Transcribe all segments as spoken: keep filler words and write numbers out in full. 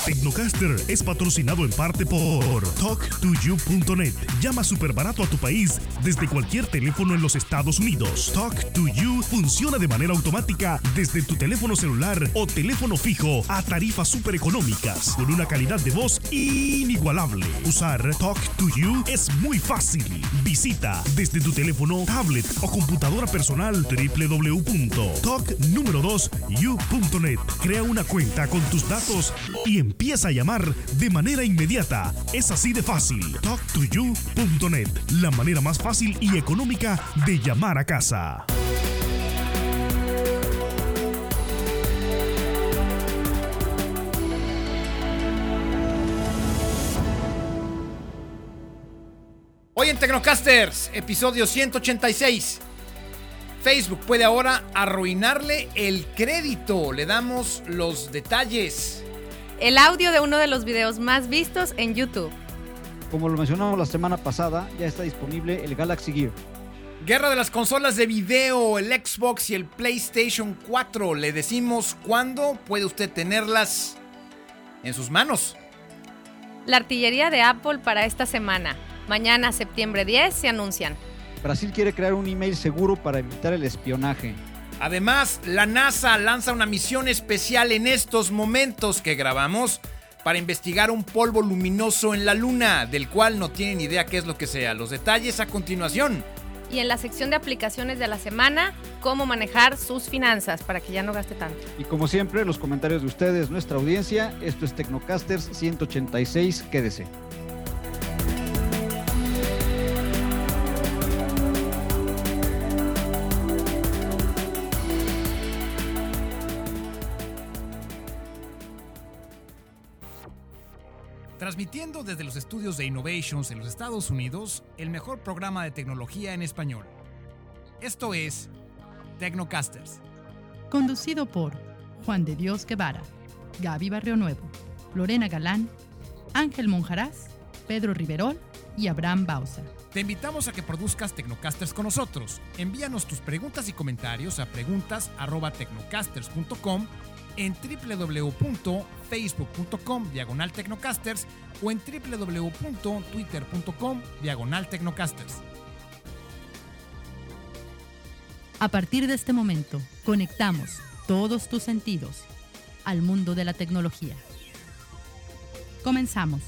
Tecnocaster es patrocinado en parte por talk to you punto net. Llama súper barato a tu país desde cualquier teléfono en los Estados Unidos. Talk to You funciona de manera automática desde tu teléfono celular o teléfono fijo a tarifas súper económicas con una calidad de voz inigualable. Usar Talk to You es muy fácil. Visita desde tu teléfono, tablet o computadora personal doble u doble u doble u punto talk número dos you punto net. Crea una cuenta con tus datos y empieza a llamar de manera inmediata. Es así de fácil. talk to you punto net, la manera más fácil y económica de llamar a casa. Hoy en Tecnocasters, episodio ciento ochenta y seis. Facebook puede ahora arruinarle el crédito. Le damos los detalles. El audio de uno de los videos más vistos en YouTube. Como lo mencionamos la semana pasada, ya está disponible el Galaxy Gear. Guerra de las consolas de video, el Xbox y el PlayStation cuatro. Le decimos cuándo puede usted tenerlas en sus manos. La artillería de Apple para esta semana. Mañana, septiembre diez, se anuncian. Brasil quiere crear un email seguro para evitar el espionaje. Además, la NASA lanza una misión especial en estos momentos que grabamos para investigar un polvo luminoso en la Luna, del cual no tienen idea qué es lo que sea. Los detalles a continuación. Y en la sección de aplicaciones de la semana, cómo manejar sus finanzas para que ya no gaste tanto. Y como siempre, los comentarios de ustedes, nuestra audiencia. Esto es Tecnocasters ciento ochenta y seis. Quédese. Transmitiendo desde los estudios de Innovations en los Estados Unidos, el mejor programa de tecnología en español. Esto es Tecnocasters. Conducido por Juan de Dios Guevara, Gaby Barrio Nuevo, Lorena Galán, Ángel Monjaraz, Pedro Riverol y Abraham Bausa. Te invitamos a que produzcas Tecnocasters con nosotros. Envíanos tus preguntas y comentarios a preguntas arroba tecnocasters punto com, en doble u doble u doble u punto facebook punto com diagonal Tecnocasters o en doble u doble u doble u punto twitter punto com diagonal Tecnocasters. A partir de este momento, conectamos todos tus sentidos al mundo de la tecnología. Comenzamos.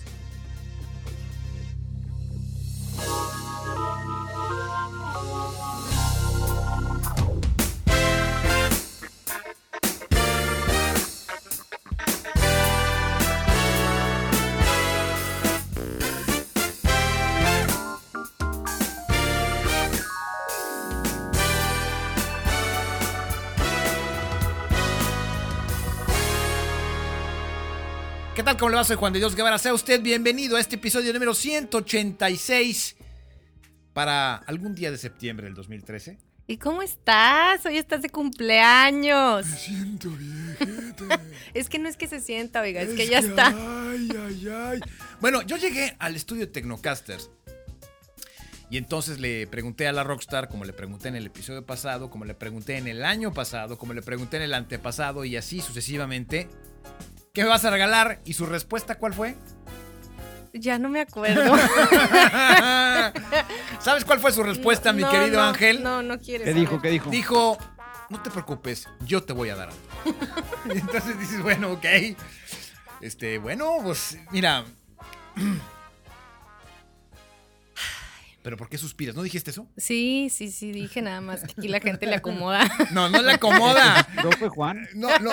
¿Qué tal? ¿Cómo le va? Soy Juan de Dios Guevara. Sea usted bienvenido a este episodio número ciento ochenta y seis para algún día de septiembre del dos mil trece. ¿Y cómo estás? Hoy estás de cumpleaños. Me siento viejita. Es que no es que se sienta, oiga, es, Es que ya que, está. Ay, ay, ay. Bueno, yo llegué al estudio de Tecnocasters y entonces le pregunté a la Rockstar, como le pregunté en el episodio pasado, como le pregunté en el año pasado, como le pregunté en el antepasado y así sucesivamente, ¿qué me vas a regalar? ¿Y su respuesta cuál fue? Ya no me acuerdo. ¿Sabes cuál fue su respuesta, mi No, querido no, Ángel? No, no quieres. ¿Qué dijo? ¿Qué dijo? Dijo, no te preocupes, yo te voy a dar algo. Y entonces dices, bueno, ok. Este, bueno, pues, mira. ¿Pero por qué suspiras? ¿No dijiste eso? Sí, sí, sí, dije nada más que aquí la gente le acomoda. No, no le acomoda. ¿No fue Juan? No, no.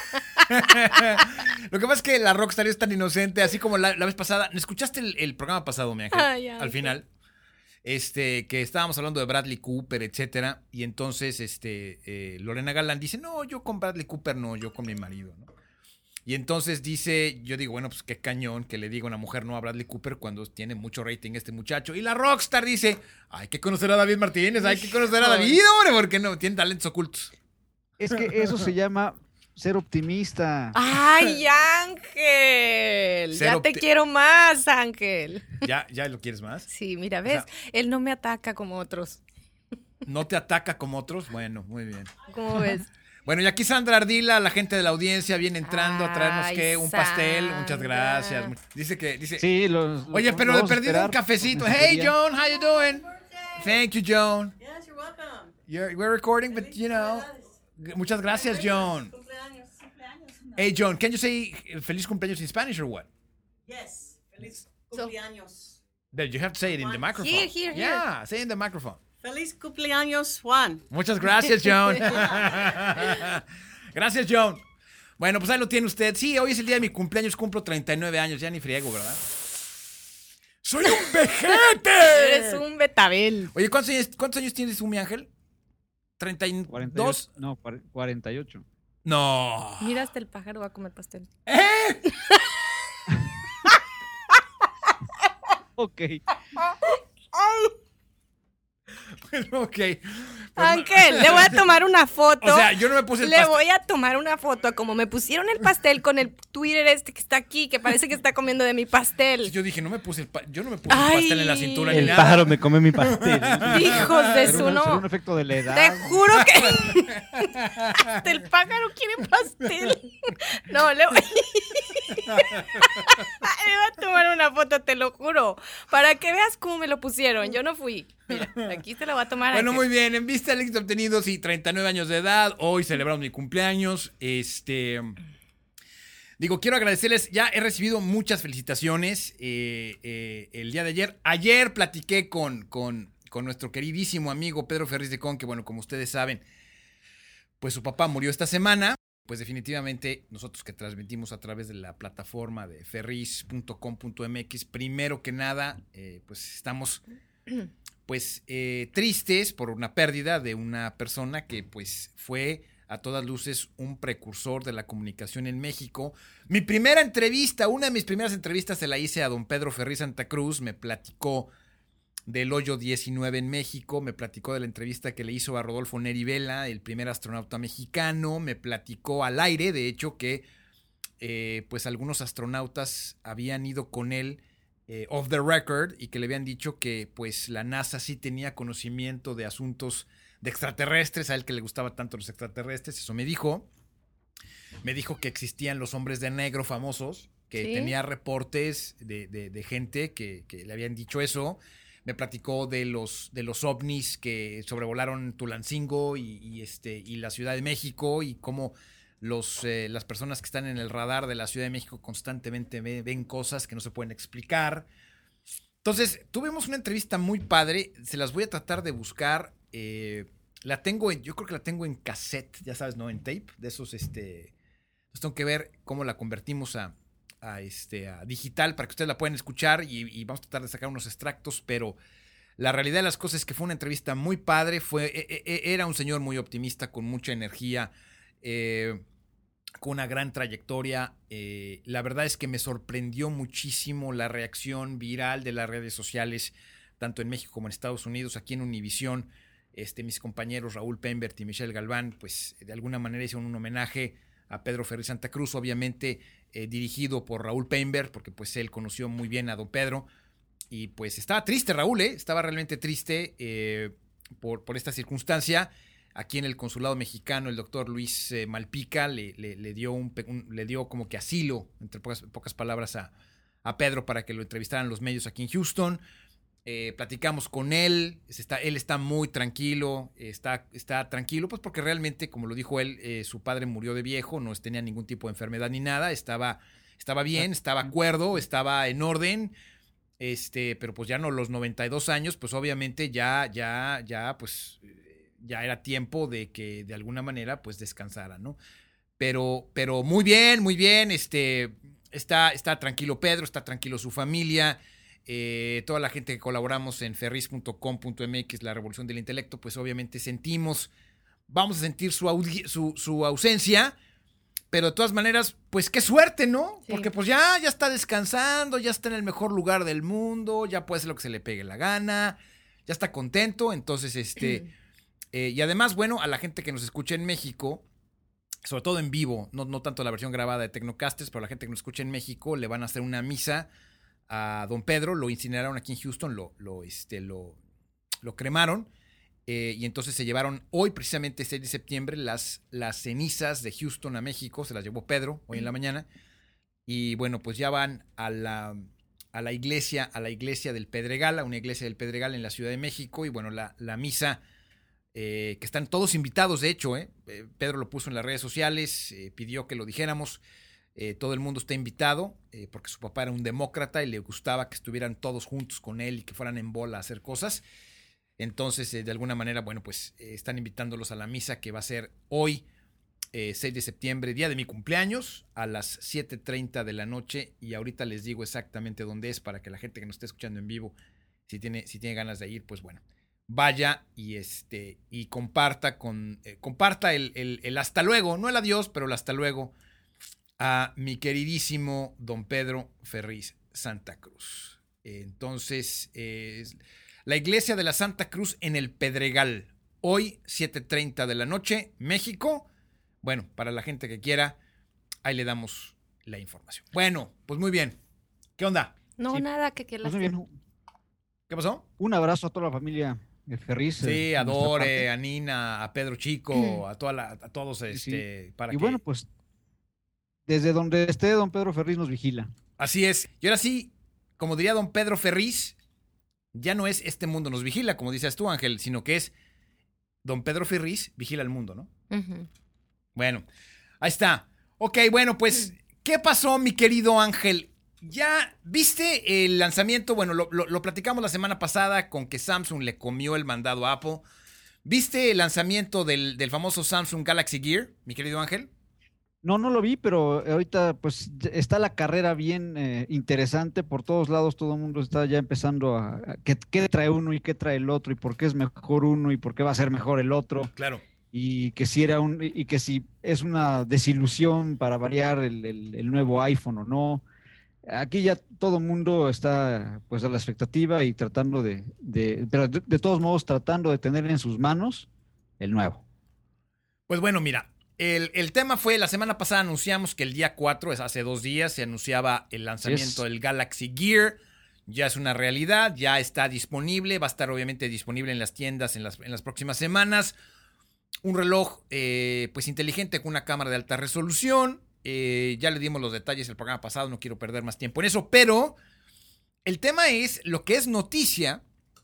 Lo que pasa es que la Rockstar es tan inocente, así como la, la vez pasada. ¿Escuchaste el, el programa pasado, mi Ángel? Ay, Al Ángel. final. Este, que estábamos hablando de Bradley Cooper, etcétera. Y entonces, este, eh, Lorena Galán dice, no, yo con Bradley Cooper no, yo con mi marido, ¿no? Y entonces dice, yo digo, bueno, pues qué cañón que le diga una mujer no a Bradley Cooper cuando tiene mucho rating este muchacho. Y la Rockstar dice, hay que conocer a David Martínez, hay que conocer a David, hombre, porque no, tiene talentos ocultos. Es que eso se llama ser optimista. ¡Ay, Ángel! Ser Ya te opti- quiero más, Ángel. ¿Ya, ya lo quieres más? Sí, mira, ¿ves? O sea- Él no me ataca como otros. ¿No te ataca como otros? Bueno, muy bien. ¿Cómo ves? Bueno, y aquí Sandra Ardila, la gente de la audiencia, viene entrando a traernos Ay, ¿qué? Un pastel. Sandra. Muchas gracias. Dice que, dice, Sí, los, oye, los- pero los de vamos a perdido esperar un cafecito. con Hey, mensajería. Joan, how you doing? Thank you, Joan. Yes, you're welcome. You're, we're recording, but you know. g- Muchas gracias, Joan. Cumpleaños, cumpleaños. No. Hey, Joan, can you say uh, feliz cumpleaños in Spanish or what? Yes, feliz So- cumpleaños. But you have to say it in the microphone. Here, here, here. Yeah, say it in the microphone. Feliz cumpleaños, Juan. Muchas gracias, Joan. Gracias, Joan. Bueno, pues ahí lo tiene usted. Sí, hoy es el día de mi cumpleaños, cumplo treinta y nueve años, ya ni friego, ¿verdad? ¡Soy un vejete! Eres un betabel. Oye, ¿cuántos años, ¿cuántos años tienes tú, mi ángel? ¿treinta y cuarenta y ocho, dos? no, cuar- cuarenta y ocho. No. Mira, hasta el pájaro va a comer pastel. Ok. Bueno, ok. Pues no- Ángel, le voy a tomar una foto. O sea, yo no me puse el Le pastel. voy a tomar una foto a como me pusieron el pastel con el Twitter este que está aquí, que parece que está comiendo de mi pastel. Yo dije, no me puse el, pa- yo no me puse Ay. el pastel en la cintura ni El nada. pájaro me come mi pastel. Hijos de Era su un, será un no. efecto de la edad. Te juro que hasta el pájaro quiere pastel. No, le voy... le voy a tomar una foto, te lo juro, para que veas cómo me lo pusieron. Yo no fui. Mira, aquí te la voy a tomar. Bueno, Ángel. muy bien. En vista del éxito obtenido, sí, treinta y nueve años de edad. Hoy celebramos mi cumpleaños. Este. Digo, quiero agradecerles. Ya he recibido muchas felicitaciones eh, eh, el día de ayer. Ayer platiqué con, con, con nuestro queridísimo amigo Pedro Ferriz de Con, que, bueno, como ustedes saben, pues su papá murió esta semana. Pues definitivamente nosotros que transmitimos a través de la plataforma de ferris punto com punto m x, primero que nada, eh, pues estamos pues eh, tristes por una pérdida de una persona que pues fue a todas luces un precursor de la comunicación en México. Mi primera entrevista, una de mis primeras entrevistas se la hice a don Pedro Ferriz Santa Cruz, me platicó del hoyo diecinueve en México, me platicó de la entrevista que le hizo a Rodolfo Neri Vela, el primer astronauta mexicano, me platicó al aire, de hecho, que eh, pues algunos astronautas habían ido con él eh, off the record y que le habían dicho que pues la NASA sí tenía conocimiento de asuntos de extraterrestres, a él que le gustaba tanto los extraterrestres, eso me dijo. Me dijo que existían los hombres de negro famosos, que ¿Sí? tenía reportes de, de, de gente que, que le habían dicho eso. Me platicó de los, de los ovnis que sobrevolaron Tulancingo y, y, este, y la Ciudad de México y cómo los, eh, las personas que están en el radar de la Ciudad de México constantemente ve, ven cosas que no se pueden explicar. Entonces, tuvimos una entrevista muy padre. Se las voy a tratar de buscar. Eh, la tengo en, yo creo que la tengo en cassette, ya sabes, ¿no? En tape. De esos, este. Entonces tengo que ver cómo la convertimos a. A, este, a digital para que ustedes la puedan escuchar y, y vamos a tratar de sacar unos extractos, pero la realidad de las cosas es que fue una entrevista muy padre, fue, e, e, era un señor muy optimista, con mucha energía, eh, con una gran trayectoria. Eh, la verdad es que me sorprendió muchísimo la reacción viral de las redes sociales, tanto en México como en Estados Unidos, aquí en Univisión. Este, mis compañeros Raúl Pembert y Michelle Galván, pues de alguna manera hicieron un homenaje a Pedro Ferriz Santa Cruz, obviamente eh, dirigido por Raúl Pembert, porque pues él conoció muy bien a don Pedro, y pues estaba triste Raúl, ¿eh? Estaba realmente triste eh, por, por esta circunstancia. Aquí en el consulado mexicano, el doctor Luis eh, Malpica le, le, le, dio un, un, le dio como que asilo, entre pocas, pocas palabras, a, a Pedro para que lo entrevistaran los medios aquí en Houston. Eh, platicamos con él, está, él está muy tranquilo, está, está tranquilo, pues porque realmente, como lo dijo él, eh, su padre murió de viejo, no tenía ningún tipo de enfermedad ni nada, estaba, estaba bien, estaba cuerdo, estaba en orden, este, pero pues ya no, los noventa y dos años, pues obviamente ya, ya, ya, pues ya era tiempo de que de alguna manera pues descansara, ¿no? Pero, pero muy bien, muy bien, este, está, está tranquilo Pedro, está tranquilo su familia. Eh, toda la gente que colaboramos en ferris punto com punto m x, la revolución del intelecto, pues obviamente sentimos, vamos a sentir su, su, su ausencia, pero de todas maneras, pues qué suerte, ¿no? Sí. Porque pues ya, ya está descansando, ya está en el mejor lugar del mundo, ya puede hacer lo que se le pegue la gana, ya está contento, entonces este, eh, y además, bueno, a la gente que nos escucha en México, sobre todo en vivo, no, no tanto la versión grabada de Tecnocasters, pero a la gente que nos escucha en México le van a hacer una misa a don Pedro, lo incineraron aquí en Houston, lo, lo, este, lo, lo cremaron Eh, y entonces se llevaron hoy, precisamente seis de septiembre, las, las cenizas de Houston a México. Se las llevó Pedro hoy en la mañana. Y bueno, pues ya van a la, a la iglesia, a la iglesia del Pedregal, a una iglesia del Pedregal en la Ciudad de México. Y bueno, la, la misa, eh, que están todos invitados, de hecho, eh, eh, Pedro lo puso en las redes sociales, eh, pidió que lo dijéramos. Eh, todo el mundo está invitado, eh, porque su papá era un demócrata y le gustaba que estuvieran todos juntos con él y que fueran en bola a hacer cosas. Entonces, eh, de alguna manera, bueno, pues eh, están invitándolos a la misa que va a ser hoy, eh, seis de septiembre, día de mi cumpleaños, a las siete treinta de la noche. Y ahorita les digo exactamente dónde es para que la gente que nos esté escuchando en vivo, si tiene, si tiene ganas de ir, pues bueno, vaya y, este, y comparta, con, eh, comparta el, el, el hasta luego, no el adiós, pero el hasta luego a mi queridísimo don Pedro Ferriz Santa Cruz. Entonces, eh, la iglesia de la Santa Cruz en el Pedregal, hoy siete treinta de la noche, México. Bueno, para la gente que quiera, ahí le damos la información. Bueno, pues muy bien. ¿Qué onda? No, Sí. nada, que, que Pues la muy bien. ¿Qué pasó? Un abrazo a toda la familia de Ferriz. Sí, eh, a de nuestra Dore, parte. a Nina, a Pedro Chico, a, toda la, a todos, Sí, este, para Y que... bueno, pues desde donde esté don Pedro Ferriz nos vigila. Así es. Y ahora sí, como diría don Pedro Ferriz, ya no es este mundo nos vigila, como dices tú, Ángel, sino que es don Pedro Ferriz vigila el mundo, ¿no? Ujú. Bueno, ahí está. Ok, bueno, pues, ¿qué pasó, mi querido Ángel? ¿Ya viste el lanzamiento? Bueno, lo, lo, lo platicamos la semana pasada con que Samsung le comió el mandado a Apple. ¿Viste el lanzamiento del, del famoso Samsung Galaxy Gear, mi querido Ángel? No, no lo vi, pero ahorita pues ya está la carrera bien eh, interesante por todos lados, todo el mundo está ya empezando a, a qué, qué trae uno y qué trae el otro y por qué es mejor uno y por qué va a ser mejor el otro Claro. y que si era un y que si es una desilusión para variar el, el- el nuevo iPhone o no. Aquí ya todo el mundo está pues a la expectativa y tratando de, de pero de, de todos modos tratando de tener en sus manos el nuevo. Pues bueno, mira, el, el tema fue, la semana pasada anunciamos que el día cuatro, es hace dos días, se anunciaba el lanzamiento Yes. del Galaxy Gear. Ya es una realidad, ya está disponible, va a estar obviamente disponible en las tiendas en las, en las próximas semanas. Un reloj eh, pues inteligente con una cámara de alta resolución. Eh, ya le dimos los detalles el programa pasado, no quiero perder más tiempo en eso, pero el tema es, lo que es noticia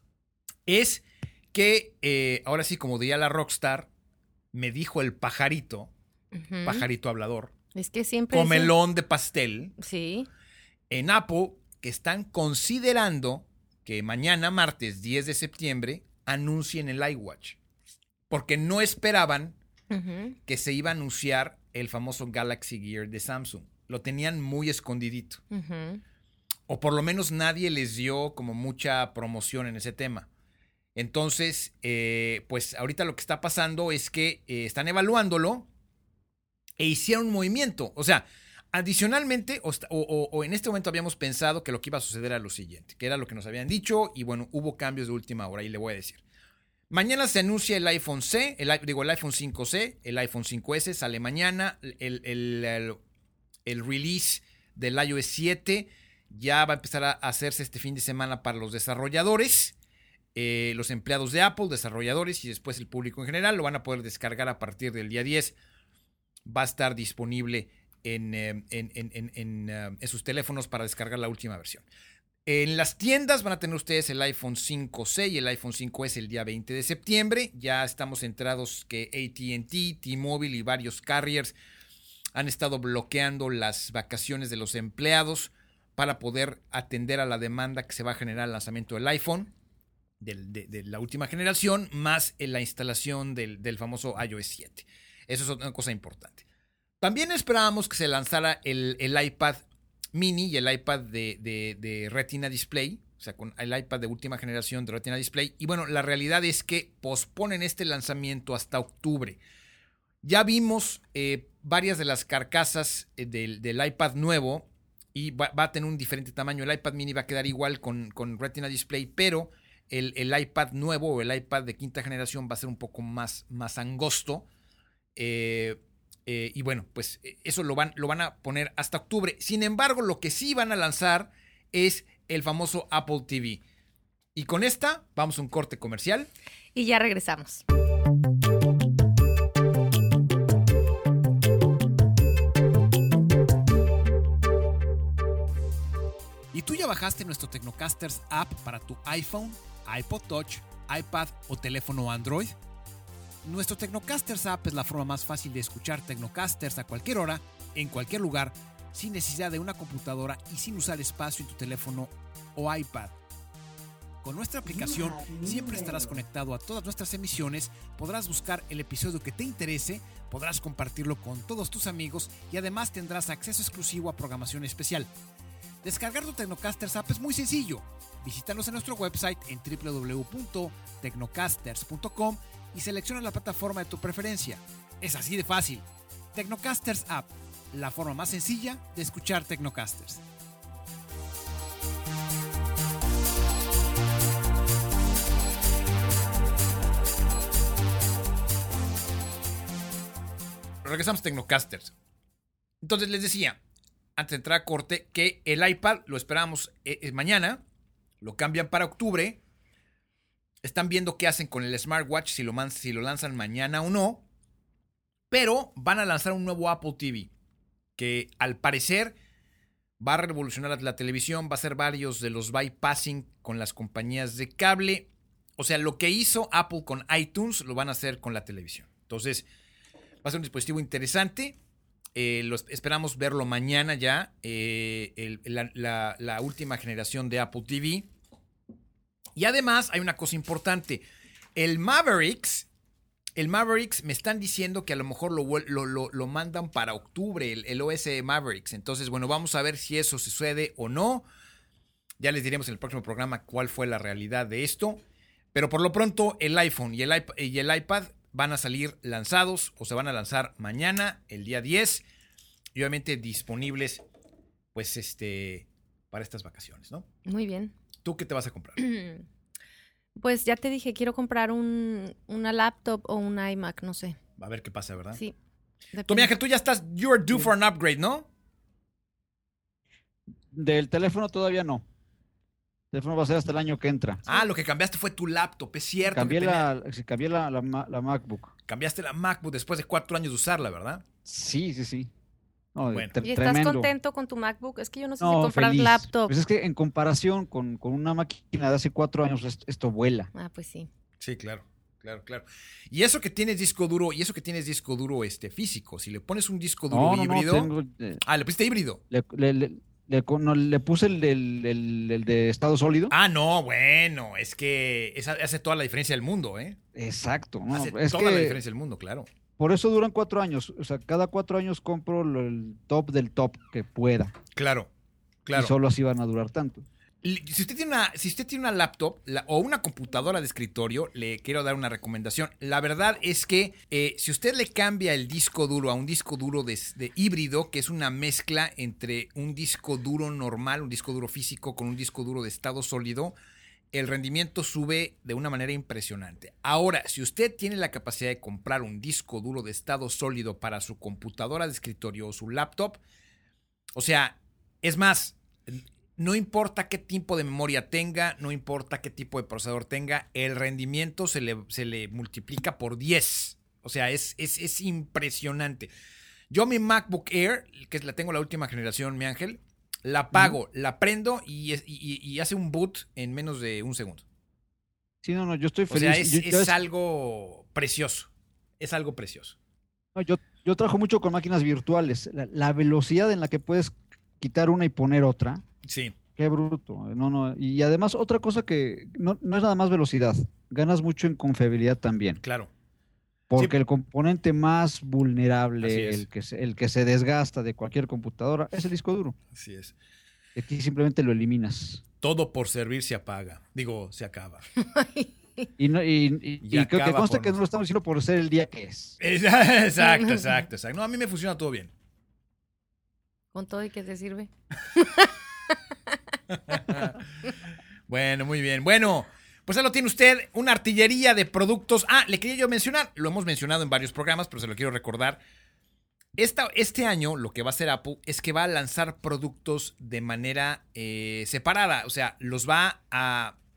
es que, eh, ahora sí, como diría la Rockstar, me dijo el pajarito, Ujú. pajarito hablador, Es que siempre... es- comelón de pastel, Sí. en Apple, que están considerando que mañana, martes diez de septiembre, anuncien el iWatch. Porque no esperaban Ujú. que se iba a anunciar el famoso Galaxy Gear de Samsung. Lo tenían muy escondidito. Ujú. O por lo menos nadie les dio como mucha promoción en ese tema. Entonces, eh, pues ahorita lo que está pasando es que eh, están evaluándolo e hicieron un movimiento. O sea, adicionalmente, o, o, o en este momento habíamos pensado que lo que iba a suceder era lo siguiente, que era lo que nos habían dicho, y bueno, hubo cambios de última hora, y le voy a decir. Mañana se anuncia el iPhone C, el, digo, el iPhone cinco C, el iPhone cinco S sale mañana, el, el, el, el release del iOS siete ya va a empezar a hacerse este fin de semana para los desarrolladores, eh, los empleados de Apple, desarrolladores y después el público en general, lo van a poder descargar a partir del día diez. Va a estar disponible en, en, en, en, en, uh, en sus teléfonos para descargar la última versión. En las tiendas van a tener ustedes el iPhone cinco C y el iPhone cinco S el día veinte de septiembre. Ya estamos enterados que A T and T, T-Mobile y varios carriers han estado bloqueando las vacaciones de los empleados para poder atender a la demanda que se va a generar al lanzamiento del iPhone del, de, de la última generación, más en la instalación del, del famoso iOS siete. Eso es una cosa importante. También esperábamos que se lanzara el, el iPad mini y el iPad de, de, de Retina Display, o sea, con el iPad de última generación de Retina Display. Y bueno, la realidad es que posponen este lanzamiento hasta octubre. Ya vimos eh, varias de las carcasas eh, del, del iPad nuevo y va, va a tener un diferente tamaño. El iPad mini va a quedar igual con, con Retina Display, pero el, el iPad nuevo o el iPad de quinta generación va a ser un poco más, más angosto. Eh, Eh, y bueno, pues eso lo van, lo van a poner hasta octubre. Sin embargo, lo que sí van a lanzar es el famoso Apple T V. Y con esta, vamos a un corte comercial. Y ya regresamos. ¿Y tú ya bajaste nuestro Tecnocasters app para tu iPhone, iPod Touch, iPad o teléfono Android? Nuestro Tecnocasters app es la forma más fácil de escuchar Tecnocasters a cualquier hora, en cualquier lugar, sin necesidad de una computadora y sin usar espacio en tu teléfono o iPad. Con nuestra aplicación siempre estarás conectado a todas nuestras emisiones, podrás buscar el episodio que te interese, podrás compartirlo con todos tus amigos y además tendrás acceso exclusivo a programación especial. Descargar tu Tecnocasters app es muy sencillo. Visítanos en nuestro website en doble u doble u doble u punto tecnocasters punto com y selecciona la plataforma de tu preferencia. Es así de fácil. Tecnocasters App, la forma más sencilla de escuchar Tecnocasters. Regresamos a Tecnocasters. Entonces les decía, antes de entrar a corte, que el iPad lo esperábamos eh, mañana, lo cambian para octubre. Están viendo qué hacen con el smartwatch, si lo, man- si lo lanzan mañana o no. Pero van a lanzar un nuevo Apple T V, que al parecer va a revolucionar la, la televisión, va a hacer varios de los bypassing con las compañías de cable. O sea, lo que hizo Apple con iTunes lo van a hacer con la televisión. Entonces, va a ser un dispositivo interesante. Eh, lo, esperamos verlo mañana ya, eh, el, la, la, la última generación de Apple T V. Y además hay una cosa importante. El Mavericks, el Mavericks me están diciendo que a lo mejor lo, lo, lo, lo mandan para octubre, el, el O S Mavericks. Entonces, bueno, vamos a ver si eso sucede o no. Ya les diremos en el próximo programa cuál fue la realidad de esto. Pero por lo pronto el iPhone y el iPad, y el iPad van a salir lanzados o se van a lanzar mañana, el día diez. Y obviamente disponibles, pues, este, para estas vacaciones, ¿no? Muy bien. ¿Tú qué te vas a comprar? Pues ya te dije, quiero comprar un, una laptop o un iMac, no sé. A ver qué pasa, ¿verdad? Sí. Tú, depende. Ángel, tú ya estás, you're due for an upgrade, ¿no? Del teléfono todavía no. El teléfono va a ser hasta el año que entra. Ah, lo que cambiaste fue tu laptop, es cierto. Cambié, que tenía- la, sí, cambié la, la, ma- la MacBook. Cambiaste la MacBook después de cuatro años de usarla, ¿verdad? Sí, sí, sí. No, Bueno. tre- ¿Y estás tremendo. contento con tu MacBook? Es que yo no sé si No, comprar feliz. laptop. Pues es que en comparación con, con una máquina de hace cuatro años, esto, esto vuela. Ah, pues sí. Sí, claro, claro, claro. Y eso que tienes disco duro, y eso que tienes disco duro este físico, si le pones un disco duro No, no, no, híbrido. tengo, eh, Ah, le pusiste híbrido. le, le- le- le con- no, le puse el, del- el- el de estado sólido. Ah, no, bueno, es que esa hace toda la diferencia del mundo, ¿eh? Exacto. No, hace es toda la que diferencia del mundo, claro. por eso duran cuatro años. O sea, cada cuatro años compro lo- el top del top que pueda. Claro, claro. Y solo así van a durar tanto. Li- Si usted tiene una, si usted tiene una laptop la- o una computadora de escritorio, le quiero dar una recomendación. La verdad es que eh, si usted le cambia el disco duro a un disco duro de, de híbrido, que es una mezcla entre un disco duro normal, un disco duro físico con un disco duro de estado sólido, el rendimiento sube de una manera impresionante. Ahora, si usted tiene la capacidad de comprar un disco duro de estado sólido para su computadora de escritorio o su laptop, o sea, es más, no importa qué tipo de memoria tenga, no importa qué tipo de procesador tenga, el rendimiento se le, se le multiplica por diez. O sea, es, es, es impresionante. Yo mi MacBook Air, que es la tengo la última generación, mi Ángel, la apago, la prendo y, es- y- y hace un boot en menos de un segundo. Sí, no, no, yo estoy O feliz. sea, es, yo, yo es algo precioso. Es algo precioso. no, yo- yo trabajo mucho con máquinas virtuales. La, la velocidad en la que puedes quitar una y poner otra, Sí, qué bruto. No, no. Y además, otra cosa que no, no es nada más velocidad, ganas mucho en confiabilidad también. claro. Porque Sí. el componente más Así vulnerable, es. el que, se, el que se desgasta de cualquier computadora, es el disco duro. Así es. Y aquí simplemente lo eliminas. Todo por servir se apaga. Digo, se acaba. Y, no, y, y- Y y creo que acaba consta por que no lo nosotros. estamos diciendo por ser el día que es. Exacto, exacto, exacto. No, a mí me funciona todo bien. Con todo y que te sirve. Bueno, muy bien. Bueno, pues ahí lo tiene usted, una artillería de productos. Ah, le quería yo mencionar, lo hemos mencionado en varios programas, pero se lo quiero recordar. Esta, este año lo que va a hacer Apple es que va a lanzar productos de manera eh, separada. O sea, los va a,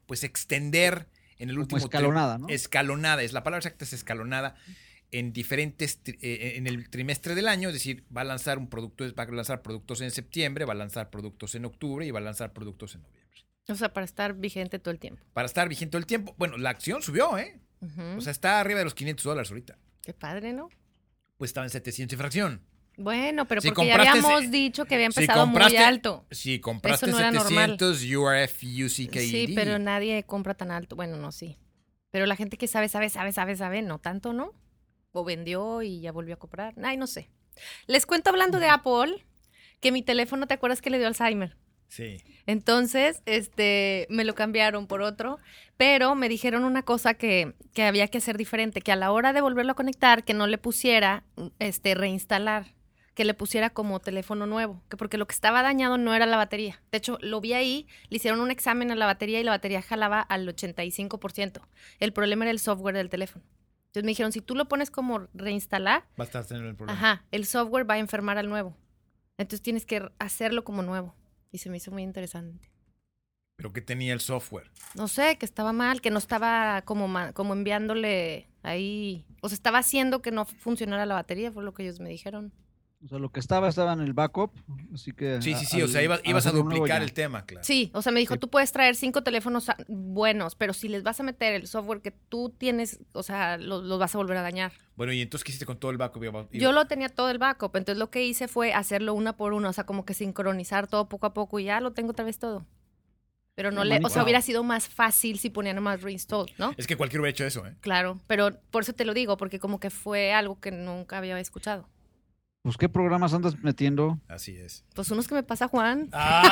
pues extender en el Como último... escalonada, ¿no? Escalonada, es la palabra exacta, es escalonada en diferentes, eh, en el trimestre del año, es decir, va a lanzar un producto, va a lanzar productos en septiembre, va a lanzar productos en octubre y va a lanzar productos en noviembre. O sea, para estar vigente todo el tiempo. Para estar vigente todo el tiempo. Bueno, la acción subió, ¿eh? Ujú. O sea, está arriba de los quinientos dólares ahorita. Qué padre, ¿no? Pues estaba en setecientos y fracción. Bueno, pero Si porque ya compraste habíamos ese- dicho que había si empezado muy compraste- alto. Si compraste Eso no era normal. setecientos U R F U C K E D. Sí, pero nadie compra tan alto. Bueno, no, sí. Pero la gente que sabe, sabe, sabe, sabe, sabe, no tanto, ¿no? O vendió y ya volvió a comprar. Ay, no sé. Les cuento hablando de Apple, que mi teléfono, ¿te acuerdas que le dio Alzheimer? Sí. Entonces, este, me lo cambiaron por otro, pero me dijeron una cosa que, que había que hacer diferente, que a la hora de volverlo a conectar, que no le pusiera, este, reinstalar, que le pusiera como teléfono nuevo, que porque lo que estaba dañado no era la batería. De hecho, lo vi ahí, le hicieron un examen a la batería y la batería jalaba al ochenta y cinco por ciento. El problema era el software del teléfono. Entonces me dijeron, si tú lo pones como reinstalar, Va a estar teniendo el problema. ajá, el software va a enfermar al nuevo. Entonces tienes que hacerlo como nuevo. Y se me hizo muy interesante. Pero ¿qué tenía el software? No sé, que estaba mal, que no estaba como, ma- como enviándole ahí. O sea, estaba haciendo que no funcionara la batería, fue lo que ellos me dijeron. O sea, lo que estaba estaba en el backup, así que... Sí, a- sí, sí. O sea, al- ibas, al ibas a hacerlo nuevo duplicar ya. el tema, claro. Sí, o sea, me dijo, Sí. tú puedes traer cinco teléfonos a- buenos, pero si les vas a meter el software que tú tienes, o sea, los los vas a volver a dañar. Bueno, ¿y entonces qué hiciste con todo el backup? Iba- iba- Yo lo tenía todo el backup, entonces lo que hice fue hacerlo una por una, o sea, como que sincronizar todo poco a poco y ya lo tengo otra vez todo. Pero no Una le, o manita. sea, Wow. hubiera sido más fácil si ponían más reinstall, ¿no? Es que cualquiera hubiera hecho eso, ¿eh? Claro, pero por eso te lo digo, porque como que fue algo que nunca había escuchado. Pues, ¿qué programas andas metiendo? Así es. Pues unos que me pasa Juan.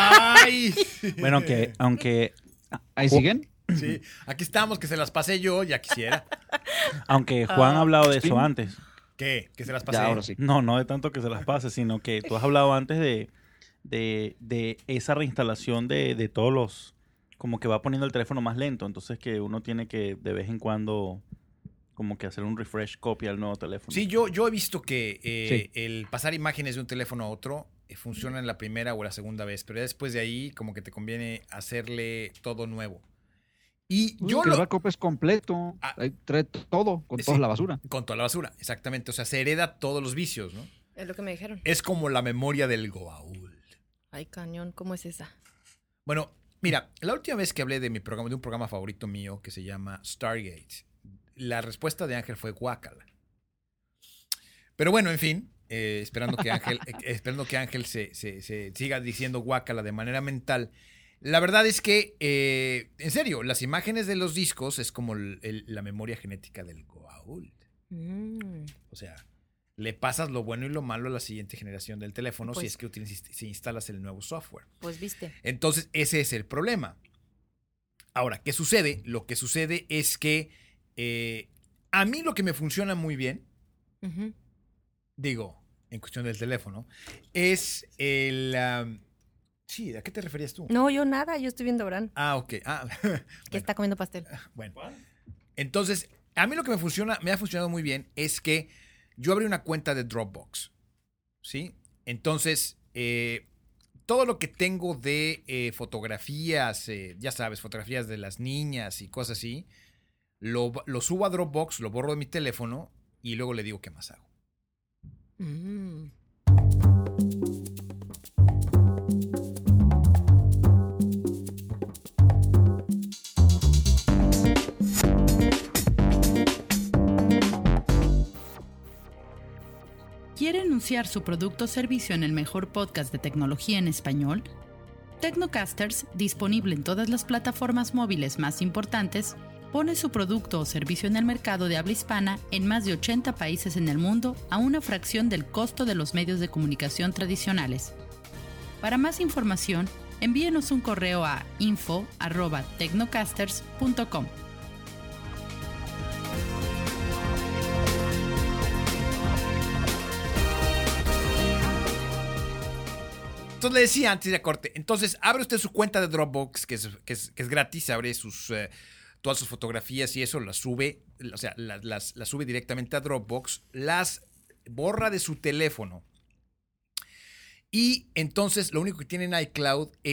¡Ay! Bueno, aunque, aunque, ¿Ahí siguen? Sí, aquí estamos, que se las pasé yo, ya quisiera. aunque Juan Ah. ha hablado de Sí. eso antes. ¿Qué? Que se las pasé. Ya, ahora sí. No, no de tanto que se las pase, sino que tú has hablado antes de, de, de esa reinstalación de, de todos los... Como que va poniendo el teléfono más lento, entonces que uno tiene que de vez en cuando como que hacer un refresh copy al nuevo teléfono. Sí, yo, yo he visto que eh, Sí. el pasar imágenes de un teléfono a otro eh, funciona en la primera o la segunda vez, pero ya después de ahí como que te conviene hacerle todo nuevo. Y Pues yo es que lo... el backup es completo. Ah. Ahí trae todo, con Sí. toda la basura. Con toda la basura, exactamente. O sea, se hereda todos los vicios, ¿no? Es lo que me dijeron. Es como la memoria del Goa'uld. Ay, cañón, ¿cómo es esa? Bueno, mira, la última vez que hablé de mi programa, de un programa favorito mío que se llama Stargate, la respuesta de Ángel fue guácala. Pero bueno, en fin, eh, esperando que Ángel, eh, esperando que Ángel se, se- se siga diciendo guácala de manera mental. La verdad es que, eh, en serio, las imágenes de los discos es como el- el- la memoria genética del Goa'uld. Mm. O sea, le pasas lo bueno y lo malo a la siguiente generación del teléfono si Pues- es que utilizas- si instalas el nuevo software. Pues viste. Entonces, ese es el problema. Ahora, ¿qué sucede? Lo que sucede es que eh, a mí lo que me funciona muy bien, Ujú. digo, en cuestión del teléfono, es el... um, sí, ¿a qué te referías tú? No, yo nada, yo estoy viendo a Bran, Ah, ok. Ah, que bueno, está comiendo pastel. bueno. Entonces, a mí lo que me funciona, me ha funcionado muy bien es que yo abrí una cuenta de Dropbox, ¿sí? Entonces, eh, todo lo que tengo de eh, fotografías, eh, ya sabes, fotografías de las niñas y cosas así, lo, lo subo a Dropbox, lo borro de mi teléfono y luego le digo qué más hago. Mm. ¿Quiere anunciar su producto o servicio en el mejor podcast de tecnología en español? Tecnocasters, disponible en todas las plataformas móviles más importantes, pone su producto o servicio en el mercado de habla hispana en más de ochenta países en el mundo a una fracción del costo de los medios de comunicación tradicionales. Para más información, envíenos un correo a info arroba tecnocasters punto com. Entonces le decía antes de corte, entonces abre usted su cuenta de Dropbox, que es, que es, que es gratis, abre sus, eh, todas sus fotografías y eso, las sube, o sea, las, las, las sube directamente a Dropbox, las borra de su teléfono. Y entonces lo único que tiene en iCloud es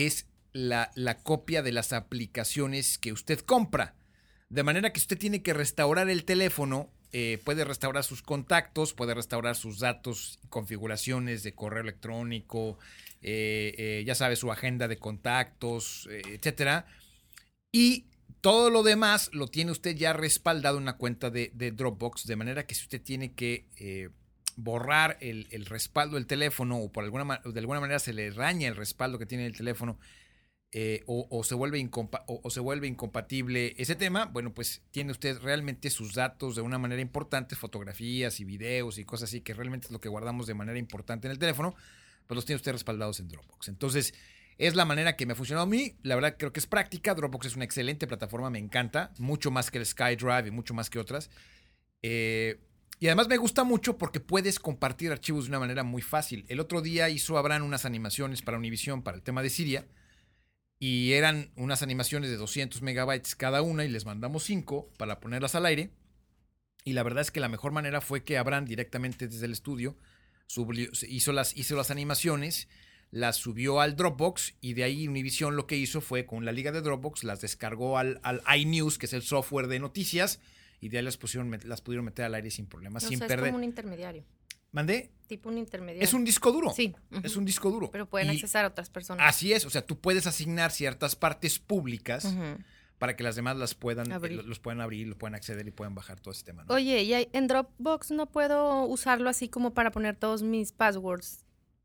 la, la copia de las aplicaciones que usted compra. De manera que usted tiene que restaurar el teléfono, eh, puede restaurar sus contactos, puede restaurar sus datos y configuraciones de correo electrónico, eh, eh, ya sabe, su agenda de contactos, eh, etcétera. Y todo lo demás lo tiene usted ya respaldado en una cuenta de, de Dropbox, de manera que si usted tiene que eh, borrar el, el respaldo del teléfono o por alguna de alguna manera se le raña el respaldo que tiene el teléfono, eh, o, o, se vuelve incompa o, o se vuelve incompatible ese tema, bueno, pues tiene usted realmente sus datos de una manera importante, fotografías y videos y cosas así, que realmente es lo que guardamos de manera importante en el teléfono, pues los tiene usted respaldados en Dropbox. Entonces, es la manera que me ha funcionado a mí. La verdad creo que es práctica. Dropbox es una excelente plataforma, me encanta. Mucho más que el SkyDrive y mucho más que otras. Eh, y además me gusta mucho porque puedes compartir archivos de una manera muy fácil. El otro día hizo Abraham unas animaciones para Univision para el tema de Siria. Y eran unas animaciones de doscientos megabytes cada una y les mandamos cinco para ponerlas al aire. Y la verdad es que la mejor manera fue que Abraham directamente desde el estudio subió, hizo, las, hizo las animaciones, las subió al Dropbox y de ahí Univision lo que hizo fue con la liga de Dropbox las descargó al, al iNews, que es el software de noticias, y de ahí las, pusieron, las pudieron meter al aire sin problemas, O sin sea, perder. es como un intermediario. ¿Mandé? Tipo un intermediario. Es un disco duro. Sí. Ujú. Es un disco duro. Pero pueden Y accesar a otras personas. así es, o sea, tú puedes asignar ciertas partes públicas Ujú. para que las demás las puedan Abrir. eh, los puedan abrir, lo puedan acceder y puedan bajar todo ese tema, ¿no? Oye, y hay- en Dropbox no puedo usarlo así como para poner todos mis passwords.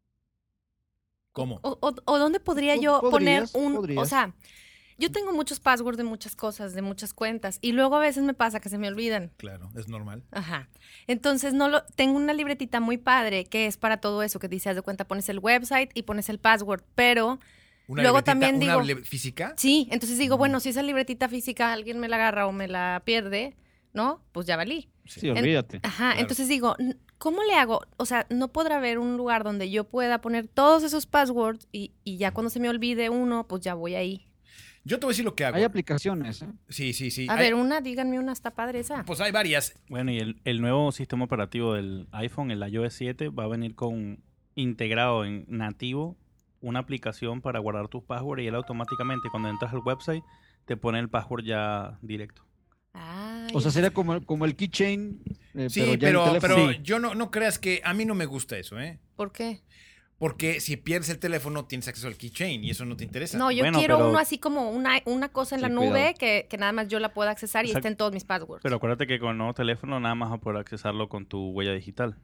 ¿Cómo? ¿O, o, o dónde podría Po- yo podrías, poner un...? O podrías. sea, yo tengo muchos passwords de muchas cosas, de muchas cuentas. Y luego a veces me pasa que se me olvidan. Claro, es normal. Ajá. Entonces, no lo tengo una libretita muy padre que es para todo eso, que dice, haz de cuenta, pones el website y pones el password. Pero, Una Luego libretita- también una digo- le- física. sí, entonces digo, Mm. bueno, si esa libretita física alguien me la agarra o me la pierde, ¿no? Pues ya valí. Sí, olvídate. Ajá, Claro. entonces digo, n- ¿cómo le hago? O sea, no podrá haber un lugar donde yo pueda poner todos esos passwords y, y ya cuando se me olvide uno, pues ya voy ahí. Yo te voy a decir lo que hago. Hay aplicaciones, ¿eh? Sí, sí, sí. A Hay- ver, una, díganme una, está padre esa. Pues hay varias. Bueno, y el, el nuevo sistema operativo del iPhone, el i O S siete, va a venir con integrado en nativo una aplicación para guardar tus passwords y él automáticamente cuando entras al website te pone el password ya directo. Ay, O sea, sería como, como el keychain, eh, Sí, pero ya en pero, teléfono. pero Sí. yo no, no creas que a mí no me gusta eso, ¿eh? ¿por qué? Porque si pierdes el teléfono tienes acceso al keychain y eso no te interesa. No, yo Bueno, quiero pero- uno así como una, una cosa en la Sí, nube cuidado. que, que nada más yo la pueda accesar y Exacto. estén todos mis passwords. Pero acuérdate que con el nuevo teléfono nada más vas a poder accesarlo con tu huella digital.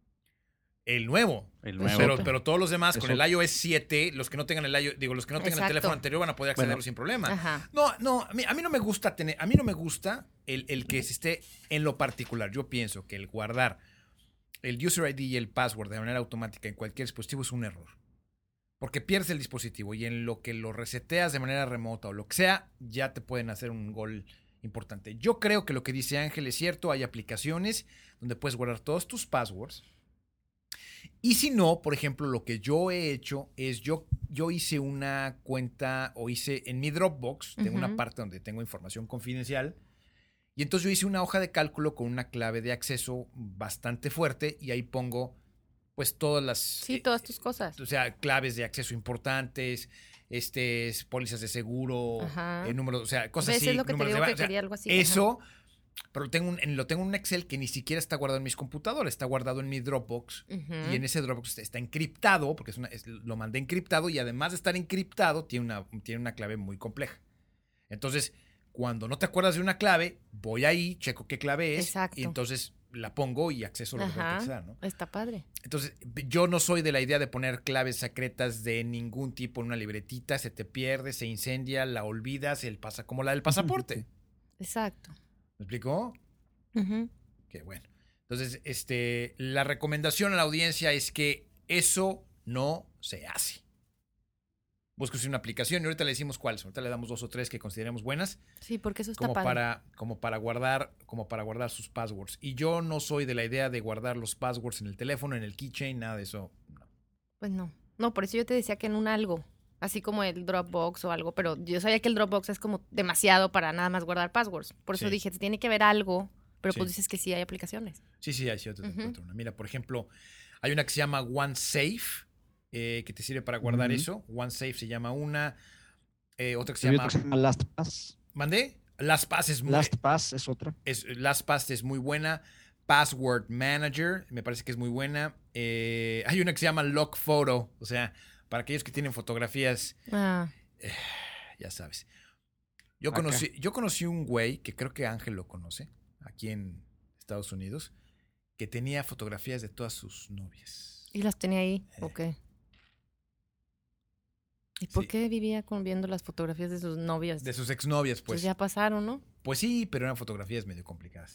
El nuevo. El Pues nuevo. Pero, Eso. pero todos los demás, con Eso. el i O S siete, los que no tengan el i O S, digo, los que no tengan el Exacto. teléfono anterior van a poder accederlo Bueno. sin problema. Ajá. No, no, a mí, a mí no me gusta tener, a mí no me gusta el, el que se esté en lo particular. Yo pienso que el guardar el user I D y el password de manera automática en cualquier dispositivo es un error. Porque pierdes el dispositivo y en lo que lo reseteas de manera remota o lo que sea, ya te pueden hacer un gol importante. Yo creo que lo que dice Ángel es cierto, hay aplicaciones donde puedes guardar todos tus passwords. Y si no, por ejemplo, lo que yo he hecho es yo, yo hice una cuenta o hice en mi Dropbox, tengo Ujú. una parte donde tengo información confidencial. Y entonces yo hice una hoja de cálculo con una clave de acceso bastante fuerte y ahí pongo pues todas las... Sí, eh, todas tus cosas. o sea, claves de acceso importantes, este, pólizas de seguro, Ajá. eh, números, o sea, cosas ¿Ves? así. Es lo que te números digo de que ba- o sea, quería algo así. Ajá. eso, pero lo tengo, un- en, lo tengo en un Excel que ni siquiera está guardado en mis computadoras, está guardado en mi Dropbox. Ujú. Y en ese Dropbox está, está encriptado, porque es una, es- lo mandé encriptado y además de estar encriptado, tiene una, tiene una clave muy compleja. Entonces, cuando no te acuerdas de una clave, voy ahí, checo qué clave es Exacto. y entonces la pongo y acceso lo que tengo que Ajá. accesar, ¿no? Está padre. Entonces, yo no soy de la idea de poner claves secretas de ningún tipo en una libretita, se te pierde, se incendia, la olvidas, el pasa como la del pasaporte. Exacto. ¿Me explicó? Ujú. Qué bueno. Entonces, este, la recomendación a la audiencia es que eso no se hace. Búsquese una aplicación y ahorita le decimos cuáles. Ahorita le damos dos o tres que consideremos buenas Sí, porque eso está como padre. para, como para guardar, como para guardar sus passwords. Y yo no soy de la idea de guardar los passwords en el teléfono, en el keychain, nada de eso. No. Pues no. No, por eso yo te decía que en un algo. Así como el Dropbox o algo. Pero yo sabía que el Dropbox es como demasiado para nada más guardar passwords. Por eso Sí. dije, se tiene que ver algo. Pero Sí. pues dices que sí hay aplicaciones. Sí, sí, hay cierto, te Ujú. encuentro una. Mira, por ejemplo, hay una que se llama OneSafe, eh, que te sirve para guardar Ujú. eso. OneSafe se llama una. Eh, otra que se Hay llama... otra que se llama LastPass. ¿Mandé? LastPass es muy... LastPass es otra. Es, LastPass es muy buena. Password Manager, me parece que es muy buena. Eh, hay una que se llama Lock Photo, o sea, para aquellos que tienen fotografías, Ah, eh, ya sabes. Yo Acá. conocí, yo conocí un güey, que creo que Ángel lo conoce, aquí en Estados Unidos, que tenía fotografías de todas sus novias. y las tenía ahí, Eh. ok. ¿Y por Sí. qué vivía con viendo las fotografías de sus novias? De sus exnovias, Pues pues. ya pasaron, ¿no? Pues sí, pero eran fotografías medio complicadas.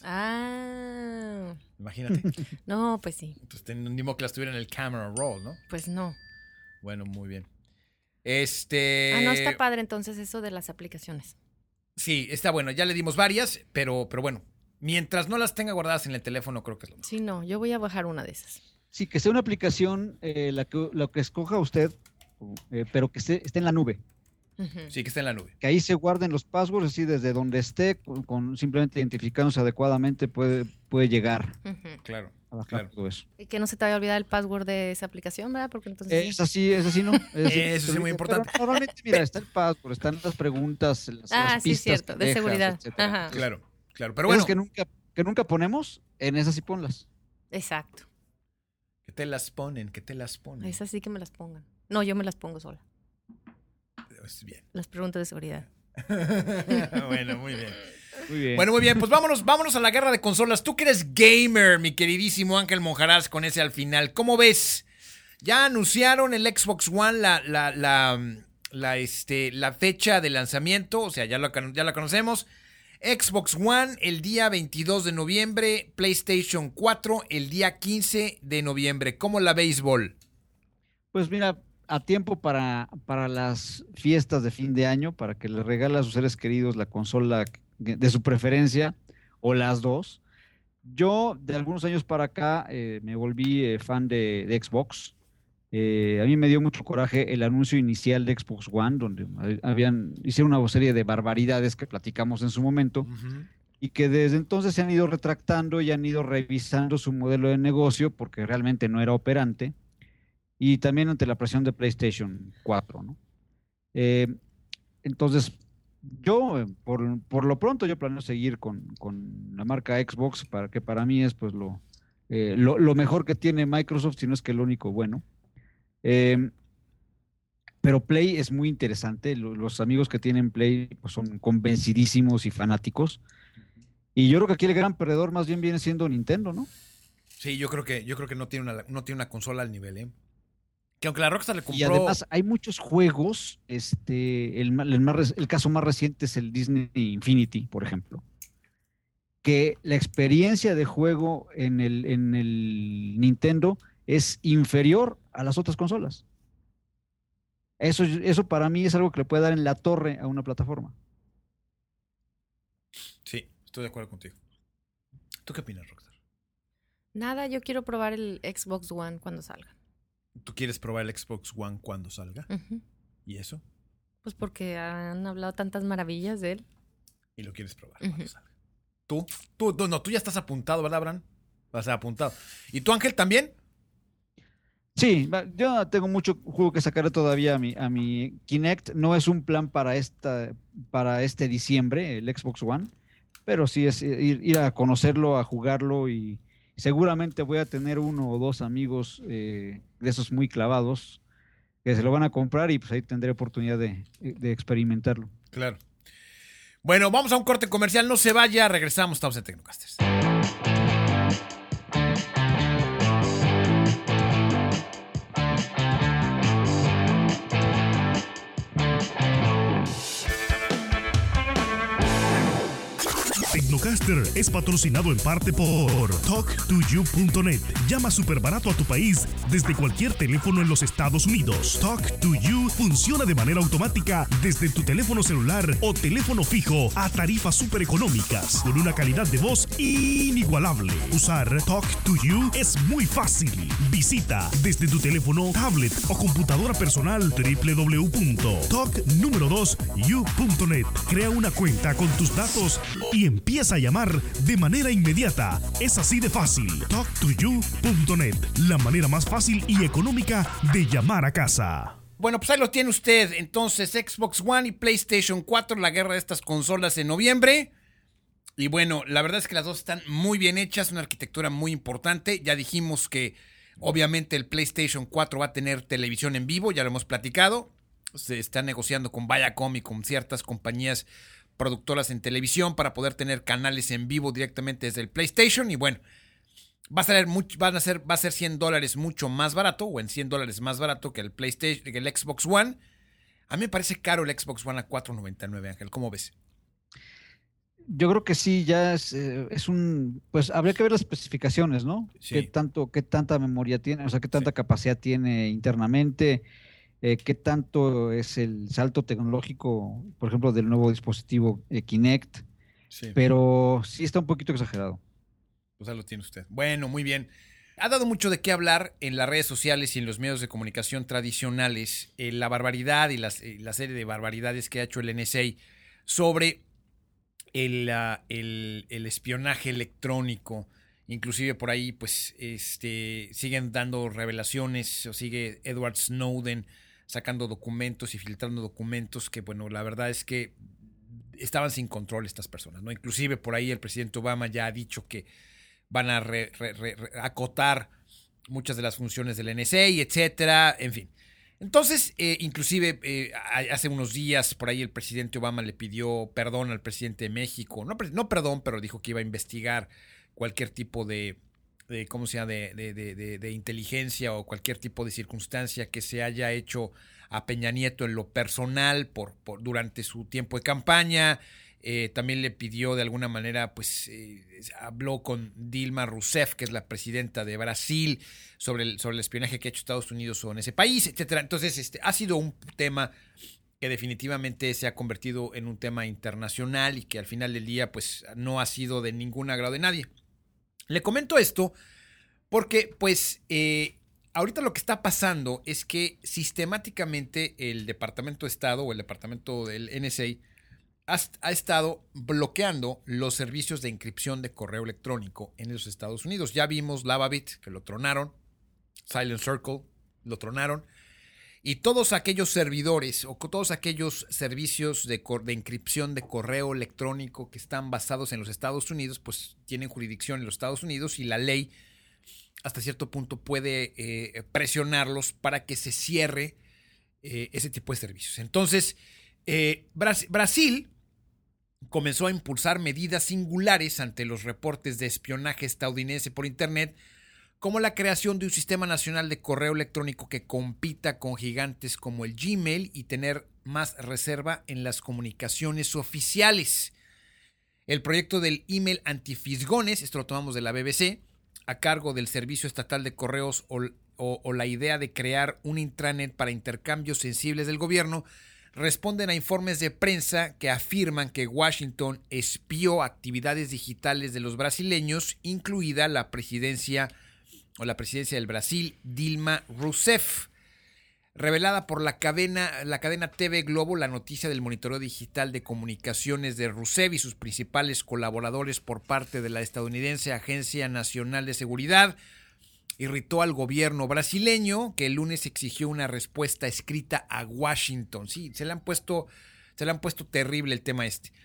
Ah, Imagínate. no, pues sí, Entonces, ten- ni modo que las tuviera en el camera roll, ¿no? pues no. Bueno, muy bien. Este... Ah, no, está padre entonces eso de las aplicaciones. Sí, está bueno. Ya le dimos varias, pero, pero bueno, mientras no las tenga guardadas en el teléfono, creo que es lo mejor. Sí, no, yo voy a bajar una de esas. Sí, que sea una aplicación, eh, la, que, la que escoja usted, eh, pero que esté, esté en la nube. Ujú. Sí, que está en la nube. Que ahí se guarden los passwords, así desde donde esté, con, con simplemente identificándose adecuadamente puede, puede llegar Ujú. Claro. a bajar Claro. todo eso. Y que no se te vaya a olvidar el password de esa aplicación, ¿verdad? Porque entonces... Es así, es así, ¿no? Es así, Eso sí, muy pero importante. Normalmente, mira, está el password, están las preguntas, las, Ah, las sí, pistas, cierto, de quejas, seguridad. etcétera. Ajá. Entonces, Claro, claro. Pero esas bueno, que nunca, que nunca ponemos, en esas sí ponlas. Exacto. que te las ponen, que te las ponen. Esas sí que me las pongan. No, yo me las pongo sola. Es bien. Las preguntas de seguridad. Bueno, muy bien. Muy bien. Bueno, muy bien, pues vámonos, vámonos a la guerra de consolas. Tú que eres gamer, mi queridísimo Ángel Monjaraz, con ese al final. ¿Cómo ves? Ya anunciaron el Xbox One, la, la, la, la, este, la fecha de lanzamiento, o sea, ya, lo, ya la conocemos. Xbox One el día veintidós de noviembre, PlayStation cuatro el día quince de noviembre. ¿Cómo la béisbol? Pues mira, a tiempo para, para las fiestas de fin de año, para que le regale a sus seres queridos la consola de su preferencia o las dos. Yo, de algunos años para acá, eh, me volví eh, fan de, de Xbox. Eh, a mí me dio mucho coraje el anuncio inicial de Xbox One, donde habían, hicieron una serie de barbaridades que platicamos en su momento, Uh-huh. y que desde entonces se han ido retractando y han ido revisando su modelo de negocio porque realmente no era operante, y también ante la presión de PlayStation cuatro, ¿no? Eh, entonces, yo, eh, por, por lo pronto, yo planeo seguir con, con la marca Xbox, para que para mí es pues lo, eh, lo, lo mejor que tiene Microsoft, si no es que lo único bueno. Eh, pero Play es muy interesante. Lo- Los amigos que tienen Play pues, son convencidísimos y fanáticos. Y yo creo que aquí el gran perdedor más bien viene siendo Nintendo, ¿no? Sí, yo creo que, yo creo que no tiene una, no tiene una consola al nivel, ¿eh? Que aunque la Rockstar le compró... Y además hay muchos juegos, este, el, ma- el, más, rec- el caso más reciente es el Disney Infinity, por ejemplo, que la experiencia de juego en el, en el Nintendo es inferior a las otras consolas. Eso, eso para mí es algo que le puede dar en la torre a una plataforma. Sí, estoy de acuerdo contigo. ¿Tú qué opinas, Rockstar? Nada, yo quiero probar el Xbox One cuando salga. ¿Tú quieres probar el Xbox One cuando salga? Ujú. ¿Y eso? Pues porque han hablado tantas maravillas de él. Y lo quieres probar cuando Ujú. salga. ¿Tú? Tú, tú, no, tú ya estás apuntado, ¿verdad, Abraham? Vas a ser apuntado. ¿Y tú, Ángel, también? Sí, va- yo tengo mucho juego que sacar todavía a mi, a mi Kinect. No es un plan para, esta, para este diciembre, el Xbox One, pero sí es ir, ir a conocerlo, a jugarlo, y seguramente voy a tener uno o dos amigos eh, de esos muy clavados que se lo van a comprar, y pues ahí tendré oportunidad de, de experimentarlo. Claro. Bueno, vamos a un corte comercial. No se vaya, regresamos. Estamos en Tecnocasters. Tecnocaster es patrocinado en parte por talk to you punto net. Llama súper barato a tu país desde cualquier teléfono en los Estados Unidos. Talk to You funciona de manera automática desde tu teléfono celular o teléfono fijo a tarifas súper económicas con una calidad de voz inigualable. Usar Talk to You es muy fácil. Visita desde tu teléfono, tablet o computadora personal doble u doble u doble u punto talk número dos you punto net. Crea una cuenta con tus datos y empieza a llamar de manera inmediata. Es así de fácil. talk to you punto net, la manera más fácil y económica de llamar a casa. Bueno, pues ahí lo tiene usted. Entonces, Xbox One y PlayStation cuatro, la guerra de estas consolas en noviembre. Y bueno, la verdad es que las dos están muy bien hechas, una arquitectura muy importante. Ya dijimos que obviamente el PlayStation cuatro va a tener televisión en vivo, ya lo hemos platicado. Se está negociando con Viacom y con ciertas compañías productoras en televisión para poder tener canales en vivo directamente desde el PlayStation. Y bueno, va a ser, mucho, van a ser, va a ser cien dólares mucho más barato, o en cien dólares más barato que el PlayStation, que el Xbox One. A mí me parece caro el Xbox One a cuatro noventa y nueve, Ángel. ¿Cómo ves? Yo creo que sí, ya es, eh, es un, pues habría que ver las especificaciones, ¿no? Sí. ¿Qué tanto, qué tanta memoria tiene, o sea, qué tanta Sí. capacidad tiene internamente? Eh, ¿qué tanto es el salto tecnológico, por ejemplo, del nuevo dispositivo eh, Kinect? Sí. Pero sí está un poquito exagerado. Pues ahí lo tiene usted. Bueno, muy bien. Ha dado mucho de qué hablar en las redes sociales y en los medios de comunicación tradicionales eh, la barbaridad y las, eh, la serie de barbaridades que ha hecho el N S A sobre el, uh, el, el espionaje electrónico. Inclusive por ahí pues este, siguen dando revelaciones, o sigue Edward Snowden sacando documentos y filtrando documentos que, bueno, la verdad es que estaban sin control estas personas, ¿no? Inclusive por ahí el presidente Obama ya ha dicho que van a re, re, re, re, acotar muchas de las funciones del N S A, etcétera, en fin. Entonces, eh, inclusive eh, hace unos días por ahí el presidente Obama le pidió perdón al presidente de México, no, no perdón, pero dijo que iba a investigar cualquier tipo de, de ¿cómo se llama?, de, de, de, de, de inteligencia o cualquier tipo de circunstancia que se haya hecho a Peña Nieto en lo personal por, por durante su tiempo de campaña. Eh, también le pidió de alguna manera, pues eh, habló con Dilma Rousseff, que es la presidenta de Brasil, sobre el, sobre el espionaje que ha hecho Estados Unidos en ese país, etcétera. Entonces, este, ha sido un tema que definitivamente se ha convertido en un tema internacional y que al final del día, pues, no ha sido de ningún agrado de nadie. Le comento esto porque, pues, eh, ahorita lo que está pasando es que sistemáticamente el Departamento de Estado o el Departamento del N S A Ha, ha estado bloqueando los servicios de encripción de correo electrónico en los Estados Unidos. Ya vimos Lavabit, que lo tronaron, Silent Circle, lo tronaron, y todos aquellos servidores o todos aquellos servicios de, de encripción de correo electrónico que están basados en los Estados Unidos, pues tienen jurisdicción en los Estados Unidos y la ley hasta cierto punto puede eh, presionarlos para que se cierre eh, ese tipo de servicios. Entonces, eh, Bras- Brasil comenzó a impulsar medidas singulares ante los reportes de espionaje estadounidense por Internet, como la creación de un sistema nacional de correo electrónico que compita con gigantes como el Gmail y tener más reserva en las comunicaciones oficiales. El proyecto del email antifisgones, esto lo tomamos de la B B C, a cargo del Servicio Estatal de Correos o, o, o la idea de crear un intranet para intercambios sensibles del gobierno, responden a informes de prensa que afirman que Washington espió actividades digitales de los brasileños, incluida la presidencia o la presidencia del Brasil, Dilma Rousseff. Revelada por la cadena, la cadena T V Globo, la noticia del monitoreo digital de comunicaciones de Rousseff y sus principales colaboradores por parte de la estadounidense Agencia Nacional de Seguridad irritó al gobierno brasileño, que el lunes exigió una respuesta escrita a Washington. Sí, se le han puesto, se le han puesto terrible el tema este.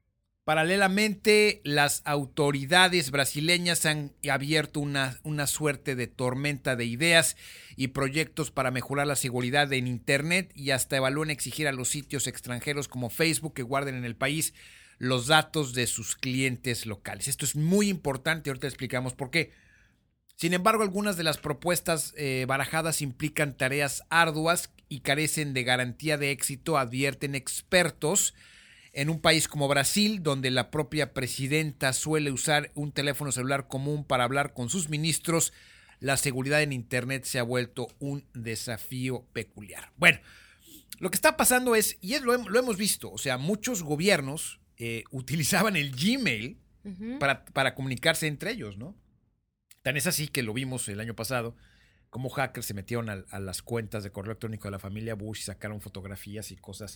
Paralelamente, las autoridades brasileñas han abierto una, una suerte de tormenta de ideas y proyectos para mejorar la seguridad en Internet y hasta evalúan exigir a los sitios extranjeros como Facebook que guarden en el país los datos de sus clientes locales. Esto es muy importante, ahorita explicamos por qué. Sin embargo, algunas de las propuestas eh, barajadas implican tareas arduas y carecen de garantía de éxito, advierten expertos. En un país como Brasil, donde la propia presidenta suele usar un teléfono celular común para hablar con sus ministros, la seguridad en Internet se ha vuelto un desafío peculiar. Bueno, lo que está pasando es, y es, lo, lo hemos visto, o sea, muchos gobiernos eh, utilizaban el Gmail uh-huh. para, para comunicarse entre ellos, ¿no? Tan es así que lo vimos el año pasado, como hackers se metieron a, a las cuentas de correo electrónico de la familia Bush y sacaron fotografías y cosas.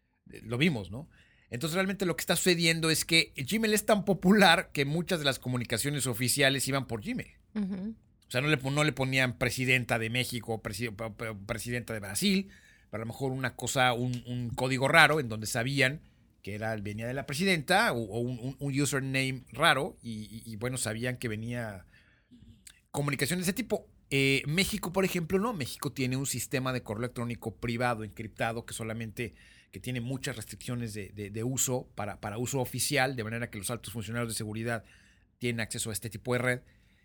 Lo vimos, ¿no? Entonces realmente lo que está sucediendo es que Gmail es tan popular que muchas de las comunicaciones oficiales iban por Gmail. Uh-huh. O sea, no le, no le ponían presidenta de México o presi- presidenta de Brasil, pero a lo mejor una cosa, un, un código raro en donde sabían que era venía de la presidenta o, o un, un, un username raro y, y, y bueno, sabían que venía comunicación de ese tipo. Eh, México, por ejemplo, no. México tiene un sistema de correo electrónico privado, encriptado, que solamente, que tiene muchas restricciones de, de, de uso para, para uso oficial, de manera que los altos funcionarios de seguridad tienen acceso a este tipo de red.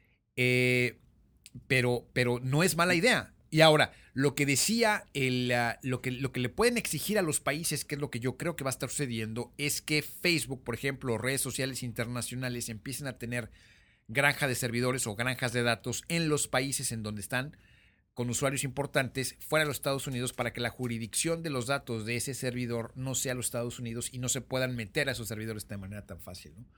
Eh, pero, pero no es mala idea. Y ahora, lo que decía, el, uh, lo, que, lo que le pueden exigir a los países, que es lo que yo creo que va a estar sucediendo, es que Facebook, por ejemplo, redes sociales internacionales empiecen a tener granja de servidores o granjas de datos en los países en donde están con usuarios importantes fuera de los Estados Unidos, para que la jurisdicción de los datos de ese servidor no sea los Estados Unidos y no se puedan meter a esos servidores de manera tan fácil, ¿no?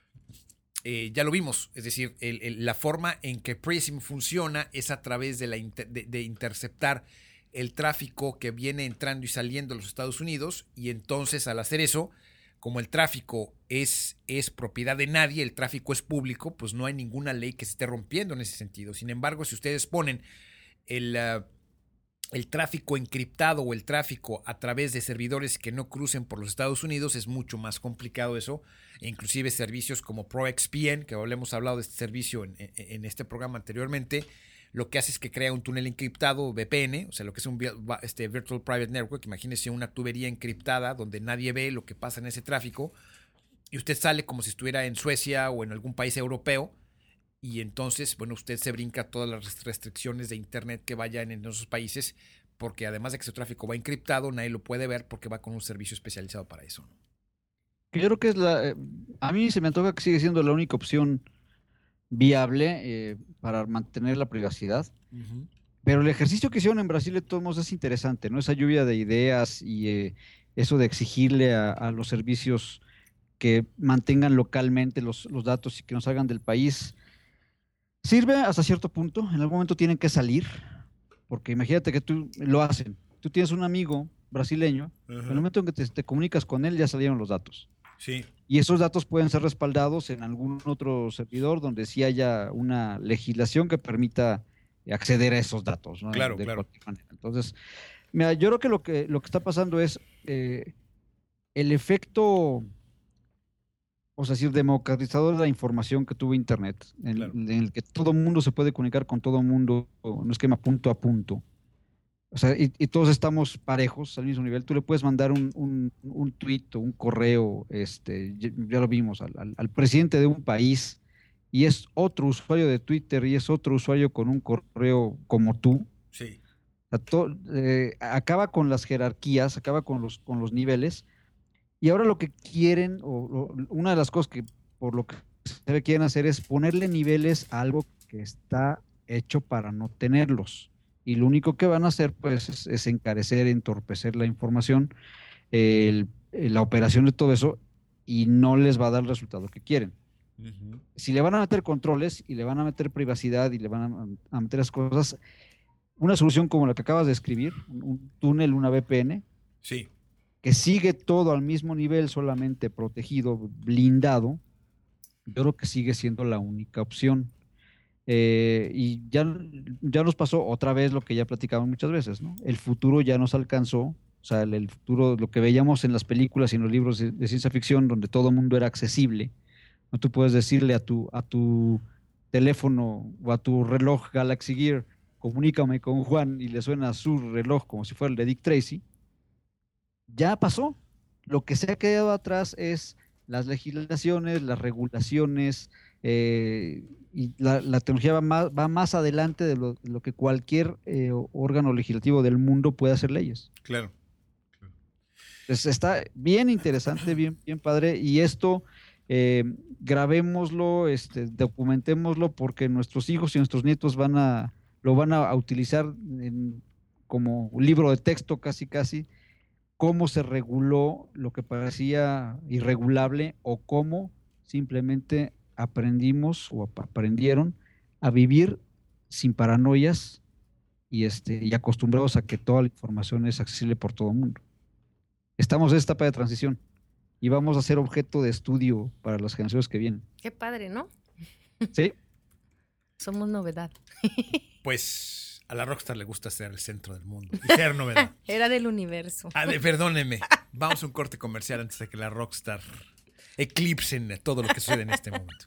Eh, ya lo vimos, es decir, el, el, la forma en que Prism funciona es a través de, la inter, de, de interceptar el tráfico que viene entrando y saliendo de los Estados Unidos, y entonces al hacer eso, como el tráfico es, es propiedad de nadie, el tráfico es público, pues no hay ninguna ley que se esté rompiendo en ese sentido. Sin embargo, si ustedes ponen el, uh, el tráfico encriptado o el tráfico a través de servidores que no crucen por los Estados Unidos, es mucho más complicado eso. E inclusive servicios como ProXPN, que hemos hablado de este servicio en, en, en este programa anteriormente, lo que hace es que crea un túnel encriptado, V P N, o sea, lo que es un este, Virtual Private Network. Imagínese una tubería encriptada donde nadie ve lo que pasa en ese tráfico, y usted sale como si estuviera en Suecia o en algún país europeo, y entonces, bueno, usted se brinca todas las restricciones de internet que vayan en esos países, porque además de que su tráfico va encriptado, nadie lo puede ver porque va con un servicio especializado para eso, ¿no? Yo creo que es la, eh, a mí se me antoja que sigue siendo la única opción viable eh, para mantener la privacidad. Uh-huh. Pero el ejercicio que hicieron en Brasil de todos modos es interesante, ¿no? Esa lluvia de ideas y eh, eso de exigirle a, a los servicios que mantengan localmente los, los datos y que no salgan del país, sirve hasta cierto punto. En algún momento tienen que salir, porque imagínate que tú lo hacen. Tú tienes un amigo brasileño, uh-huh. En el momento en que te, te comunicas con él ya salieron los datos. Sí. Y esos datos pueden ser respaldados en algún otro servidor donde sí haya una legislación que permita acceder a esos datos, ¿no? Claro, de claro. Manera. Entonces, mira, yo creo que lo que, lo que está pasando es eh, el efecto, o sea, decir, democratizador de la información que tuvo Internet, en, claro. en el que todo mundo se puede comunicar con todo mundo en un esquema punto a punto. O sea, y, y todos estamos parejos al mismo nivel. Tú le puedes mandar un, un, un tweet o un correo, este, ya, ya lo vimos, al, al, al presidente de un país, y es otro usuario de Twitter y es otro usuario con un correo como tú. Sí. O sea, to, eh, acaba con las jerarquías, acaba con los, con los niveles, y ahora lo que quieren, o, o una de las cosas que por lo que se quieren hacer es ponerle niveles a algo que está hecho para no tenerlos. Y lo único que van a hacer, pues, es, es encarecer, entorpecer la información, el, la operación de todo eso, y no les va a dar el resultado que quieren. Uh-huh. Si le van a meter controles y le van a meter privacidad y le van a, a meter las cosas, una solución como la que acabas de escribir, un, un túnel, una V P N, sí, que sigue todo al mismo nivel, solamente protegido, blindado, yo creo que sigue siendo la única opción. Eh, y ya, ya nos pasó otra vez lo que ya platicamos muchas veces, ¿no? El futuro ya nos alcanzó, o sea, el, el futuro, lo que veíamos en las películas y en los libros de, de ciencia ficción, donde todo el mundo era accesible, ¿no? Tú puedes decirle a tu, a tu teléfono o a tu reloj Galaxy Gear, comunícame con Juan, y le suena su reloj como si fuera el de Dick Tracy. Ya pasó. Lo que se ha quedado atrás es las legislaciones, las regulaciones, eh, y la, la tecnología va más, va más adelante de lo, de lo que cualquier eh, órgano legislativo del mundo puede hacer leyes. Claro. Entonces está bien interesante, bien, bien padre, y esto eh, grabémoslo, este, documentémoslo, porque nuestros hijos y nuestros nietos van a, lo van a, a utilizar en, como un libro de texto casi casi, cómo se reguló lo que parecía irregulable o cómo simplemente aprendimos o aprendieron a vivir sin paranoias y, este, y acostumbrados a que toda la información es accesible por todo el mundo. Estamos en esta etapa de transición y vamos a ser objeto de estudio para las generaciones que vienen. Qué padre, ¿no? Sí. Somos novedad. Pues A la Rockstar le gusta ser el centro del mundo y ser novedad. Era del universo. Ah, de- perdóneme. Vamos a un corte comercial antes de que la Rockstar eclipsen todo lo que sucede en este momento.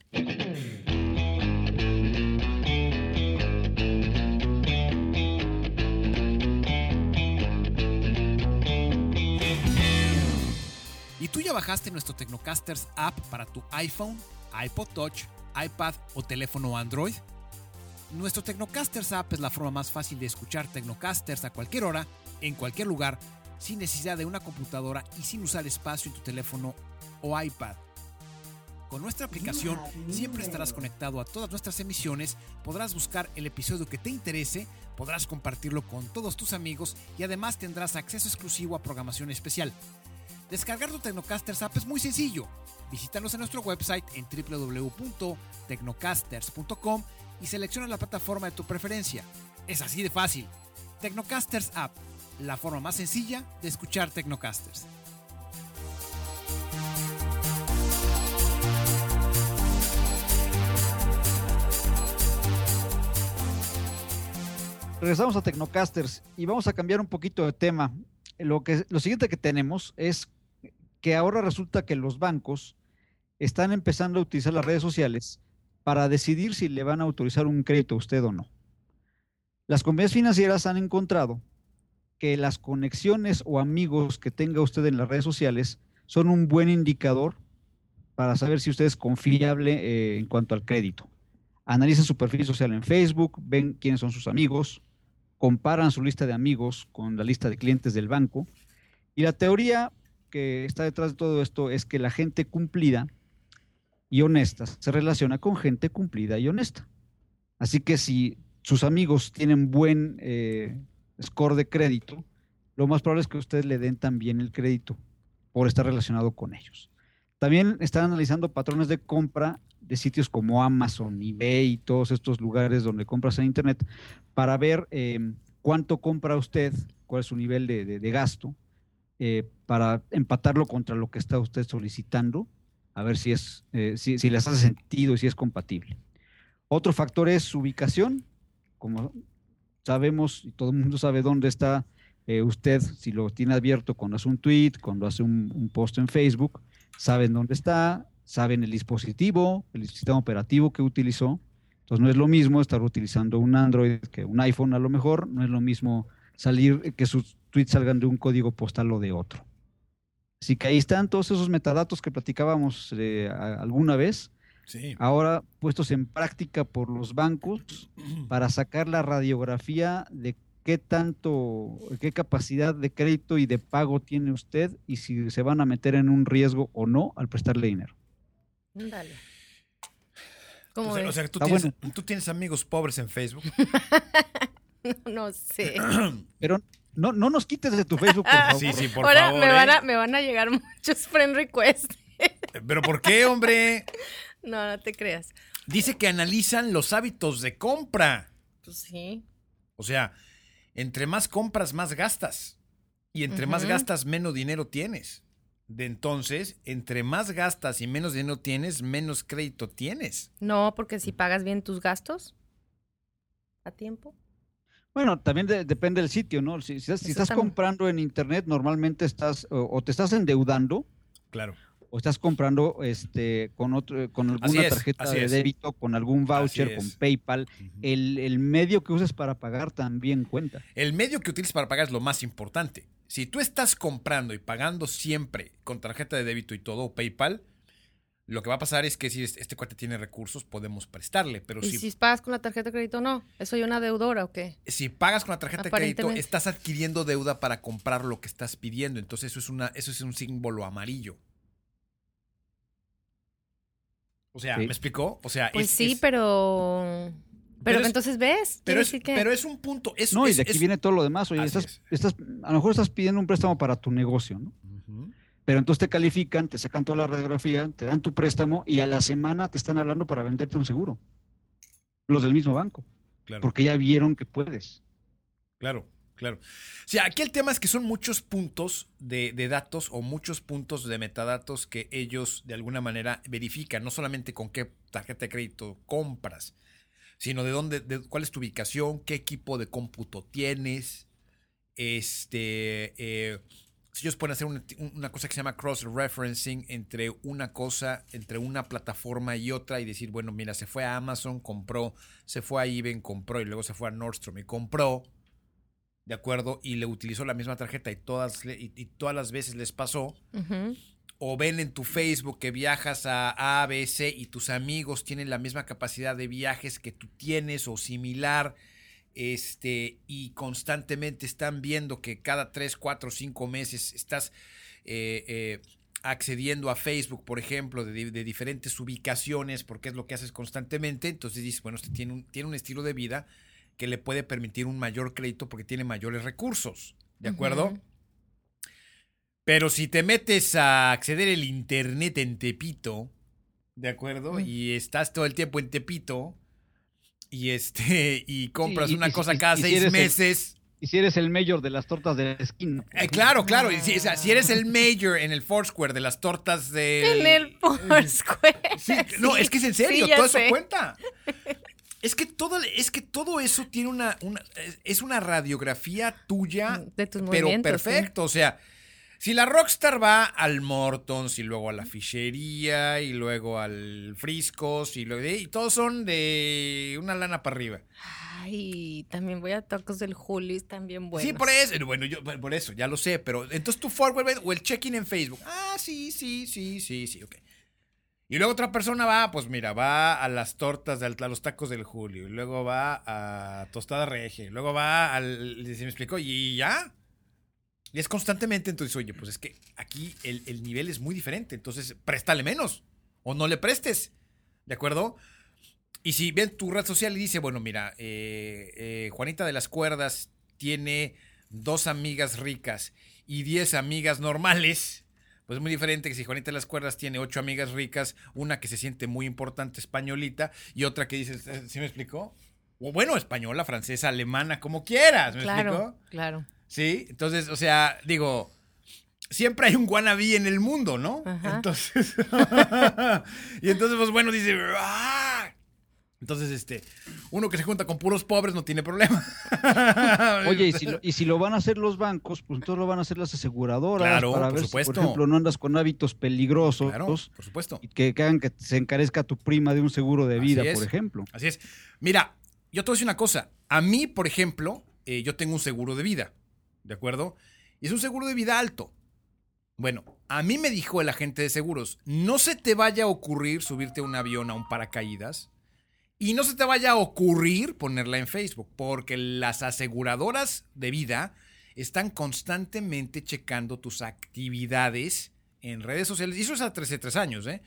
¿Y tú ya bajaste nuestro Tecnocasters app para tu iPhone, iPod Touch, iPad o teléfono Android? Nuestro Tecnocasters app es la forma más fácil de escuchar Tecnocasters a cualquier hora, en cualquier lugar, sin necesidad de una computadora y sin usar espacio en tu teléfono o iPad. Con nuestra aplicación siempre estarás conectado a todas nuestras emisiones, podrás buscar el episodio que te interese, podrás compartirlo con todos tus amigos y además tendrás acceso exclusivo a programación especial. Descargar tu Tecnocasters app es muy sencillo. Visítanos en nuestro website en doble u doble u doble u punto tecnocasters punto com y selecciona la plataforma de tu preferencia. Es así de fácil. Tecnocasters App, la forma más sencilla de escuchar Tecnocasters. Regresamos a Tecnocasters y vamos a cambiar un poquito de tema. Lo, que, lo siguiente que tenemos es que ahora resulta que los bancos están empezando a utilizar las redes sociales para decidir si le van a autorizar un crédito a usted o no. Las compañías financieras han encontrado que las conexiones o amigos que tenga usted en las redes sociales son un buen indicador para saber si usted es confiable eh, en cuanto al crédito. Analizan su perfil social en Facebook, ven quiénes son sus amigos, comparan su lista de amigos con la lista de clientes del banco. Y la teoría que está detrás de todo esto es que la gente cumplida y honesta se relaciona con gente cumplida y honesta. Así que si sus amigos tienen buen eh, score de crédito, lo más probable es que ustedes le den también el crédito por estar relacionado con ellos. También están analizando patrones de compra de sitios como Amazon, eBay y todos estos lugares donde compras en internet para ver eh, cuánto compra usted, cuál es su nivel de, de, de gasto, eh, para empatarlo contra lo que está usted solicitando, a ver si, es, eh, si, si les hace sentido y si es compatible. Otro factor es su ubicación. Como sabemos y todo el mundo sabe dónde está eh, usted, si lo tiene abierto cuando hace un tweet, cuando hace un, un post en Facebook, saben dónde está, saben el dispositivo, el sistema operativo que utilizó. Entonces no es lo mismo estar utilizando un Android que un iPhone, a lo mejor no es lo mismo salir, que sus tweets salgan de un código postal o de otro. Así que ahí están todos esos metadatos que platicábamos eh, a, alguna vez, Sí. ahora puestos en práctica por los bancos para sacar la radiografía de qué tanto, qué capacidad de crédito y de pago tiene usted y si se van a meter en un riesgo o no al prestarle dinero. Dale. ¿Cómo O sea, ves? o sea, ¿tú, Ah, tienes, bueno. ¿tú tienes amigos pobres en Facebook? No sé. Pero no, no nos quites de tu Facebook, por favor. Sí, sí, por Ahora favor. me, van ¿eh? a, me van a llegar muchos friend requests. ¿Pero por qué, hombre? No, no te creas. Dice que analizan los hábitos de compra. Pues sí. O sea, entre más compras, más gastas. Y entre más Ujú. gastas, menos dinero tienes. De entonces, entre más gastas y menos dinero tienes, menos crédito tienes. No, porque si pagas bien tus gastos a tiempo. Bueno, también de- depende del sitio, ¿no? Si, si estás, si Eso estás también. comprando en internet, normalmente estás o, o te estás endeudando Claro. o estás comprando este con otro con alguna es, tarjeta así de es. débito, con algún voucher, Así con es. PayPal. El, el medio que uses para pagar también cuenta. El medio que utilices para pagar es lo más importante. Si tú estás comprando y pagando siempre con tarjeta de débito y todo, o PayPal, lo que va a pasar es que si este cuate tiene recursos, podemos prestarle. Pero ¿Y si, si pagas con la tarjeta de crédito no? ¿Soy una deudora o qué? si pagas con la tarjeta de crédito, Aparentemente. estás adquiriendo deuda para comprar lo que estás pidiendo. Entonces eso es, una, eso es un símbolo amarillo. O sea, Sí. ¿me explicó? O sea, Pues es- sí, es- pero... Pero, Pero es- entonces ves. pero Quiere es, decir que... pero es un punto. Es, No, y es- de aquí es- viene todo lo demás. Oye, Así estás, estás, a lo mejor estás pidiendo un préstamo para tu negocio, ¿no? Ujú. Pero entonces te califican, te sacan toda la radiografía, te dan tu préstamo y a la semana te están hablando para venderte un seguro. Los del mismo banco, Claro. porque ya vieron que puedes. Claro, claro. O sea, aquí el tema es que son muchos puntos de, de datos o muchos puntos de metadatos que ellos de alguna manera verifican, no solamente con qué tarjeta de crédito compras, sino de dónde, de cuál es tu ubicación, qué equipo de cómputo tienes. Este, eh, si ellos pueden hacer una, una cosa que se llama cross-referencing entre una cosa, entre una plataforma y otra y decir, bueno, mira, se fue a Amazon, compró, se fue a eBay, compró y luego se fue a Nordstrom y compró, ¿de acuerdo? Y le utilizó la misma tarjeta y todas, y, y todas las veces les pasó. Ujú. O ven en tu Facebook que viajas a A, B, C y tus amigos tienen la misma capacidad de viajes que tú tienes o similar, este, y constantemente están viendo que cada tres, cuatro, cinco meses estás eh, eh, accediendo a Facebook, por ejemplo, de, de diferentes ubicaciones, porque es lo que haces constantemente. Entonces dices, bueno, este tiene un, tiene un estilo de vida que le puede permitir un mayor crédito porque tiene mayores recursos, ¿de acuerdo? Ujú. Pero si te metes a acceder el internet en Tepito, ¿de acuerdo? Mm. Y estás todo el tiempo en Tepito y este y compras Sí, y- una y- cosa y- cada y si seis eres el- meses. Y si eres el mayor de las tortas de la esquina. Eh, claro, claro. y Si, o sea, si eres el mayor en el Foursquare de las tortas de. En el Foursquare. Sí, no, Sí, es que es en serio, sí, ya todo eso sé. cuenta. Es que todo, es que todo eso tiene una, una es- es una radiografía tuya, De tus pero movimientos, perfecto. O sea, si la Rockstar va al Mortons y luego a la Fichería y luego al Friscos y, luego, y todos son de una lana para arriba. Ay, también voy a tacos del Julio, también buenos. Sí, por eso, bueno, yo por eso, ya lo sé, pero entonces tu forward o el check-in en Facebook. Ah, sí, sí, sí, sí, sí, ok. Y luego otra persona va, pues mira, va a las tortas, de, a los tacos del Julio, y luego va a Tostada Regia, y luego va al, ¿se me explicó? Y ya. Y es constantemente, entonces, oye, pues es que aquí el, el nivel es muy diferente, entonces préstale menos, o no le prestes, ¿de acuerdo? Y si ven tu red social y dice, bueno, mira, eh, eh, Juanita de las Cuerdas tiene dos amigas ricas y diez amigas normales, pues es muy diferente que si Juanita de las Cuerdas tiene ocho amigas ricas, una que se siente muy importante españolita y otra que dice, ¿sí me explicó? O bueno, española, francesa, alemana, como quieras, ¿me Claro, explicó? claro. Sí, entonces, o sea, digo, siempre hay un wannabe en el mundo, ¿no? Ajá. Entonces, y entonces, pues bueno, dice, ¡ah! Entonces, este, uno que se junta con puros pobres no tiene problema. Oye, y si, lo, y si lo van a hacer los bancos, pues entonces lo van a hacer las aseguradoras Claro, para por ver supuesto. si, por ejemplo, no andas con hábitos peligrosos Claro, por supuesto. y que, que hagan que se encarezca tu prima de un seguro de vida, Así es. por ejemplo. Así es. Mira, yo te voy a decir una cosa. A mí, por ejemplo, eh, yo tengo un seguro de vida, ¿de acuerdo? Y es un seguro de vida alto. Bueno, a mí me dijo el agente de seguros, no se te vaya a ocurrir subirte a un avión a un paracaídas y no se te vaya a ocurrir ponerla en Facebook, porque las aseguradoras de vida están constantemente checando tus actividades en redes sociales, y eso es hace tres años, ¿eh?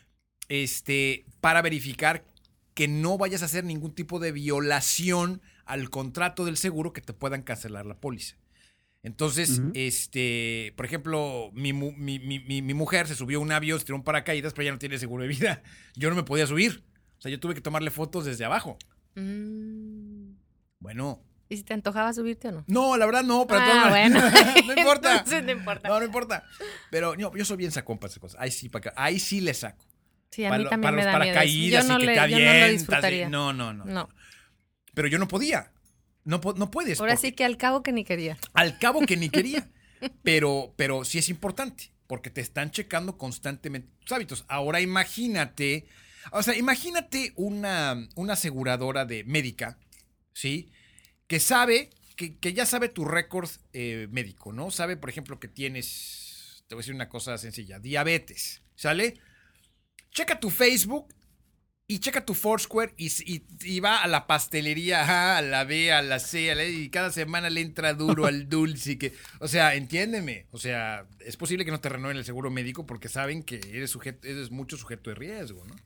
Este, para verificar que no vayas a hacer ningún tipo de violación al contrato del seguro que te puedan cancelar la póliza. Entonces, Ujú. este, por ejemplo, mi, mu- mi, mi, mi, mi mujer se subió a un avión, se tiró un paracaídas, pero ya no tiene seguro de vida. Yo no me podía subir. O sea, yo tuve que tomarle fotos desde abajo. Mm. Bueno, ¿Y si te antojaba subirte o no? no, la verdad no, pero de Ah, todas maneras- bueno. no importa. Entonces no importa. No, no importa. Pero no, yo soy bien sacón para esas cosas. Ahí sí, para acá- ahí sí le saco. Sí, a para mí lo- también para me los da miedo. eso. paracaídas Yo no, y que le, te yo no lo avientas y- disfrutaría. No, no, no. No. Pero yo no podía. No, po- no puedes. Ahora porque- sí que al cabo que ni quería. Al cabo que ni quería. Pero, pero sí es importante, porque te están checando constantemente tus hábitos. Ahora imagínate, o sea, imagínate una, una aseguradora de médica, ¿sí? Que sabe, que, que ya sabe tu récord eh, médico, ¿no? Sabe, por ejemplo, que tienes, te voy a decir una cosa sencilla, diabetes, ¿sale? Checa tu Facebook y checa tu Foursquare y, y, y va a la pastelería A, a la B, a la C, a la, y cada semana le entra duro al dulce. Y que, o sea, entiéndeme. O sea, es posible que no te renueven el seguro médico porque saben que eres, sujeto, eres mucho sujeto de riesgo, ¿no?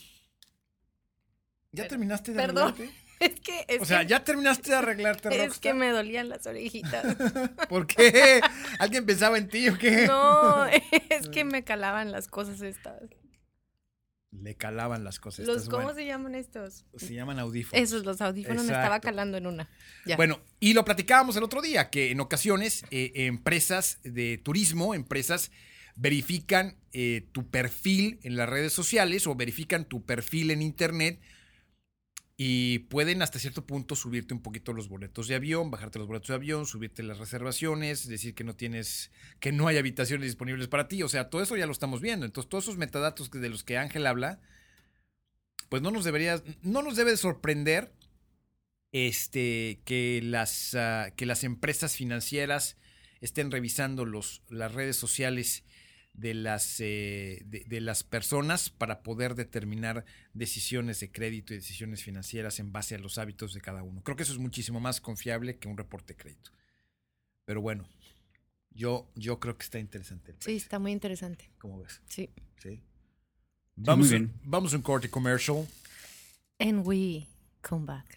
¿Ya Pero- terminaste de Perdón. arreglarte? Es que, es O sea, que, ¿ya terminaste de arreglarte, es Rockstar? que me dolían las orejitas. ¿Por qué? ¿Alguien pensaba en ti o qué? No, es que me calaban las cosas estas. Le calaban las cosas. Los, estas, ¿Cómo bueno, se llaman estos? se llaman audífonos. Esos, los audífonos, me estaba Exacto. calando en una. Ya. Bueno, y lo platicábamos el otro día, que en ocasiones eh, empresas de turismo, empresas verifican eh, tu perfil en las redes sociales o verifican tu perfil en internet Y pueden hasta cierto punto subirte un poquito los boletos de avión, bajarte los boletos de avión, subirte las reservaciones, decir que no tienes, que no hay habitaciones disponibles para ti. O sea, todo eso ya lo estamos viendo. Entonces, todos esos metadatos que- de los que Ángel habla, pues no nos debería, no nos debe sorprender este, que las, uh, que las empresas financieras estén revisando los, las redes sociales de las, eh, de, de las personas para poder determinar decisiones de crédito y decisiones financieras en base a los hábitos de cada uno. Creo que eso es muchísimo más confiable que un reporte de crédito. Pero bueno, yo, yo creo que está interesante. Sí, está muy interesante. ¿Cómo ves? Sí. Sí. Vamos, muy a- bien. vamos a un corte comercial. And we come back.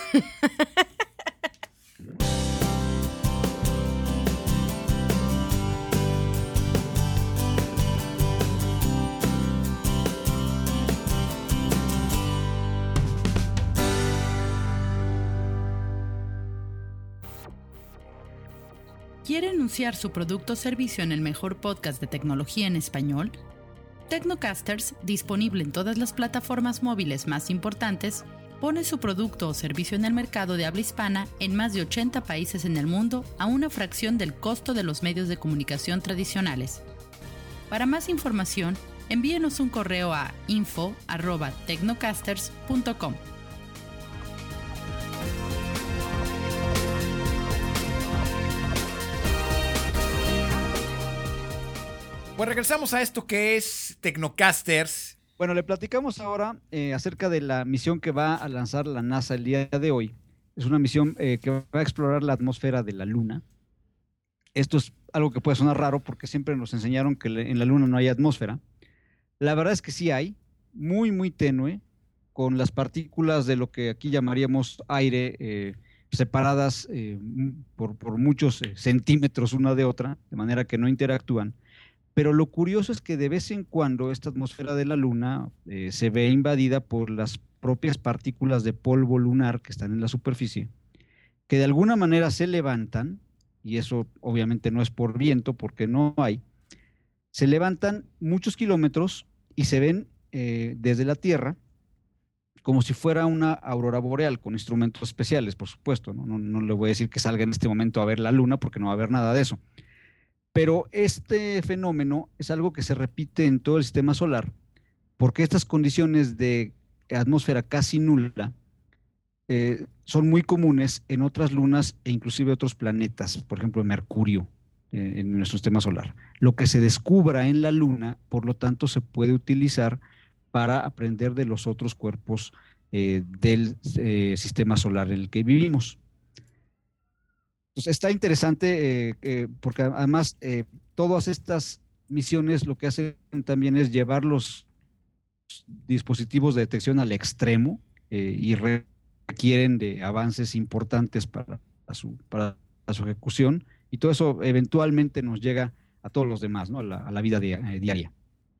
¿Quiere anunciar su producto o servicio en el mejor podcast de tecnología en español? Tecnocasters, disponible en todas las plataformas móviles más importantes, pone su producto o servicio en el mercado de habla hispana en más de ochenta países en el mundo a una fracción del costo de los medios de comunicación tradicionales. Para más información, envíenos un correo a info arroba tecnocasters punto com. Pues regresamos a esto que es Tecnocasters. Bueno, le platicamos ahora eh, acerca de la misión que va a lanzar la NASA el día de hoy. Es una misión eh, que va a explorar la atmósfera de la Luna. Esto es algo que puede sonar raro porque siempre nos enseñaron que le- en la Luna no hay atmósfera. La verdad es que sí hay, muy, muy tenue, con las partículas de lo que aquí llamaríamos aire, eh, separadas eh, m- por, por muchos eh, centímetros una de otra, de manera que no interactúan. Pero lo curioso es que de vez en cuando esta atmósfera de la Luna eh, se ve invadida por las propias partículas de polvo lunar que están en la superficie, que de alguna manera se levantan, y eso obviamente no es por viento porque no hay, se levantan muchos kilómetros y se ven eh, desde la Tierra como si fuera una aurora boreal con instrumentos especiales, por supuesto. ¿no? No, no le voy a decir que salga en este momento a ver la Luna porque no va a haber nada de eso. Pero este fenómeno es algo que se repite en todo el sistema solar, porque estas condiciones de atmósfera casi nula eh, son muy comunes en otras lunas e inclusive otros planetas, por ejemplo Mercurio eh, en nuestro sistema solar. Lo que se descubra en la Luna, por lo tanto, se puede utilizar para aprender de los otros cuerpos eh, del eh, sistema solar en el que vivimos. Pues está interesante eh, eh, porque además eh, todas estas misiones lo que hacen también es llevar los dispositivos de detección al extremo eh, y requieren de avances importantes para su, para su ejecución, y todo eso eventualmente nos llega a todos los demás, ¿no? a, la, a la vida di eh, diaria.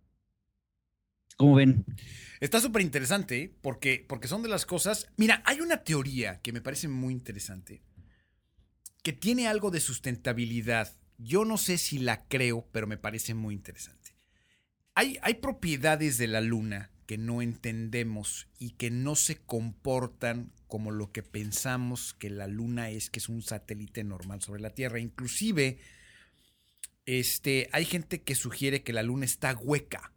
¿Cómo ven? Está súper interesante, ¿eh? porque, porque son de las cosas... Mira, hay una teoría que me parece muy interesante, que tiene algo de sustentabilidad. Yo no sé si la creo, pero me parece muy interesante. Hay, hay propiedades de la Luna que no entendemos y que no se comportan como lo que pensamos que la Luna es, que es un satélite normal sobre la Tierra. Inclusive, este, hay gente que sugiere que la Luna está hueca.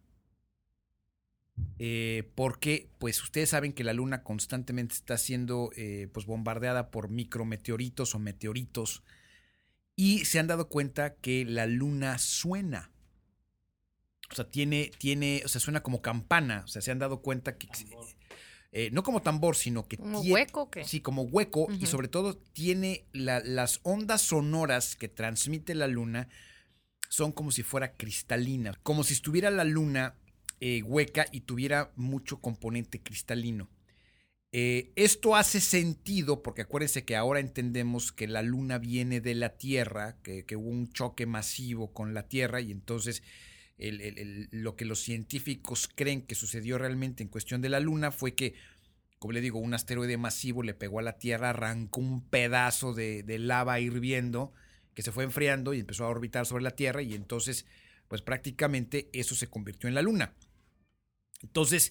Eh, porque, pues, ustedes saben que la Luna constantemente está siendo eh, pues, bombardeada por micrometeoritos o meteoritos, y se han dado cuenta que la Luna suena. O sea, tiene, tiene, o sea, suena como campana. O sea, se han dado cuenta que eh, no como tambor, sino que ¿Como tiene, hueco o qué? Sí, como hueco, Uh-huh. y sobre todo tiene la, las ondas sonoras que transmite la Luna son como si fuera cristalina, como si estuviera la Luna Eh, hueca y tuviera mucho componente cristalino. Eh, esto hace sentido porque acuérdense que ahora entendemos que la Luna viene de la Tierra, que, que hubo un choque masivo con la Tierra, y entonces el, el, el, lo que los científicos creen que sucedió realmente en cuestión de la Luna fue que, como le digo, un asteroide masivo le pegó a la Tierra, arrancó un pedazo de, de lava hirviendo que se fue enfriando y empezó a orbitar sobre la Tierra, y entonces pues prácticamente eso se convirtió en la Luna. Entonces,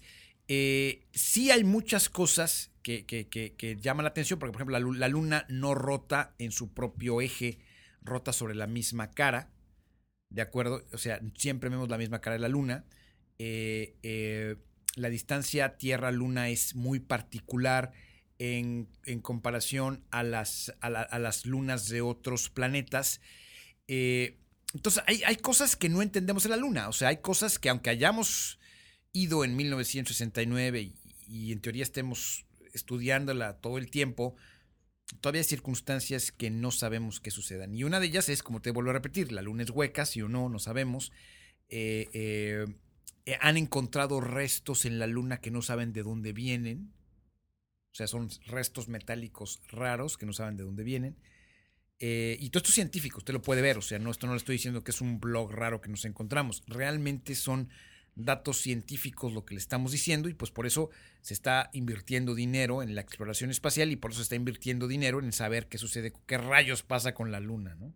Eh, sí hay muchas cosas que, que, que, que llaman la atención, porque por ejemplo la, lu- la luna no rota en su propio eje, rota sobre la misma cara, ¿de acuerdo? O sea, siempre vemos la misma cara de la luna. Eh, eh, la distancia Tierra-Luna es muy particular en, en comparación a las, a, la, a las lunas de otros planetas. Eh, entonces, hay, hay cosas que no entendemos en la Luna. O sea, hay cosas que aunque hayamos ido en mil novecientos sesenta y nueve y, y en teoría estemos estudiándola todo el tiempo, todavía hay circunstancias que no sabemos que sucedan. Y una de ellas es, como te vuelvo a repetir, la Luna es hueca, sí o no, no sabemos. Eh, eh, eh, han encontrado restos en la Luna que no saben de dónde vienen. O sea, son restos metálicos raros que no saben de dónde vienen. Eh, y todo esto es científico, usted lo puede ver. O sea, no, esto no le estoy diciendo que es un blog raro que nos encontramos. Realmente son datos científicos lo que le estamos diciendo y pues por eso se está invirtiendo dinero en la exploración espacial y por eso se está invirtiendo dinero en saber qué sucede, qué rayos pasa con la Luna, ¿no?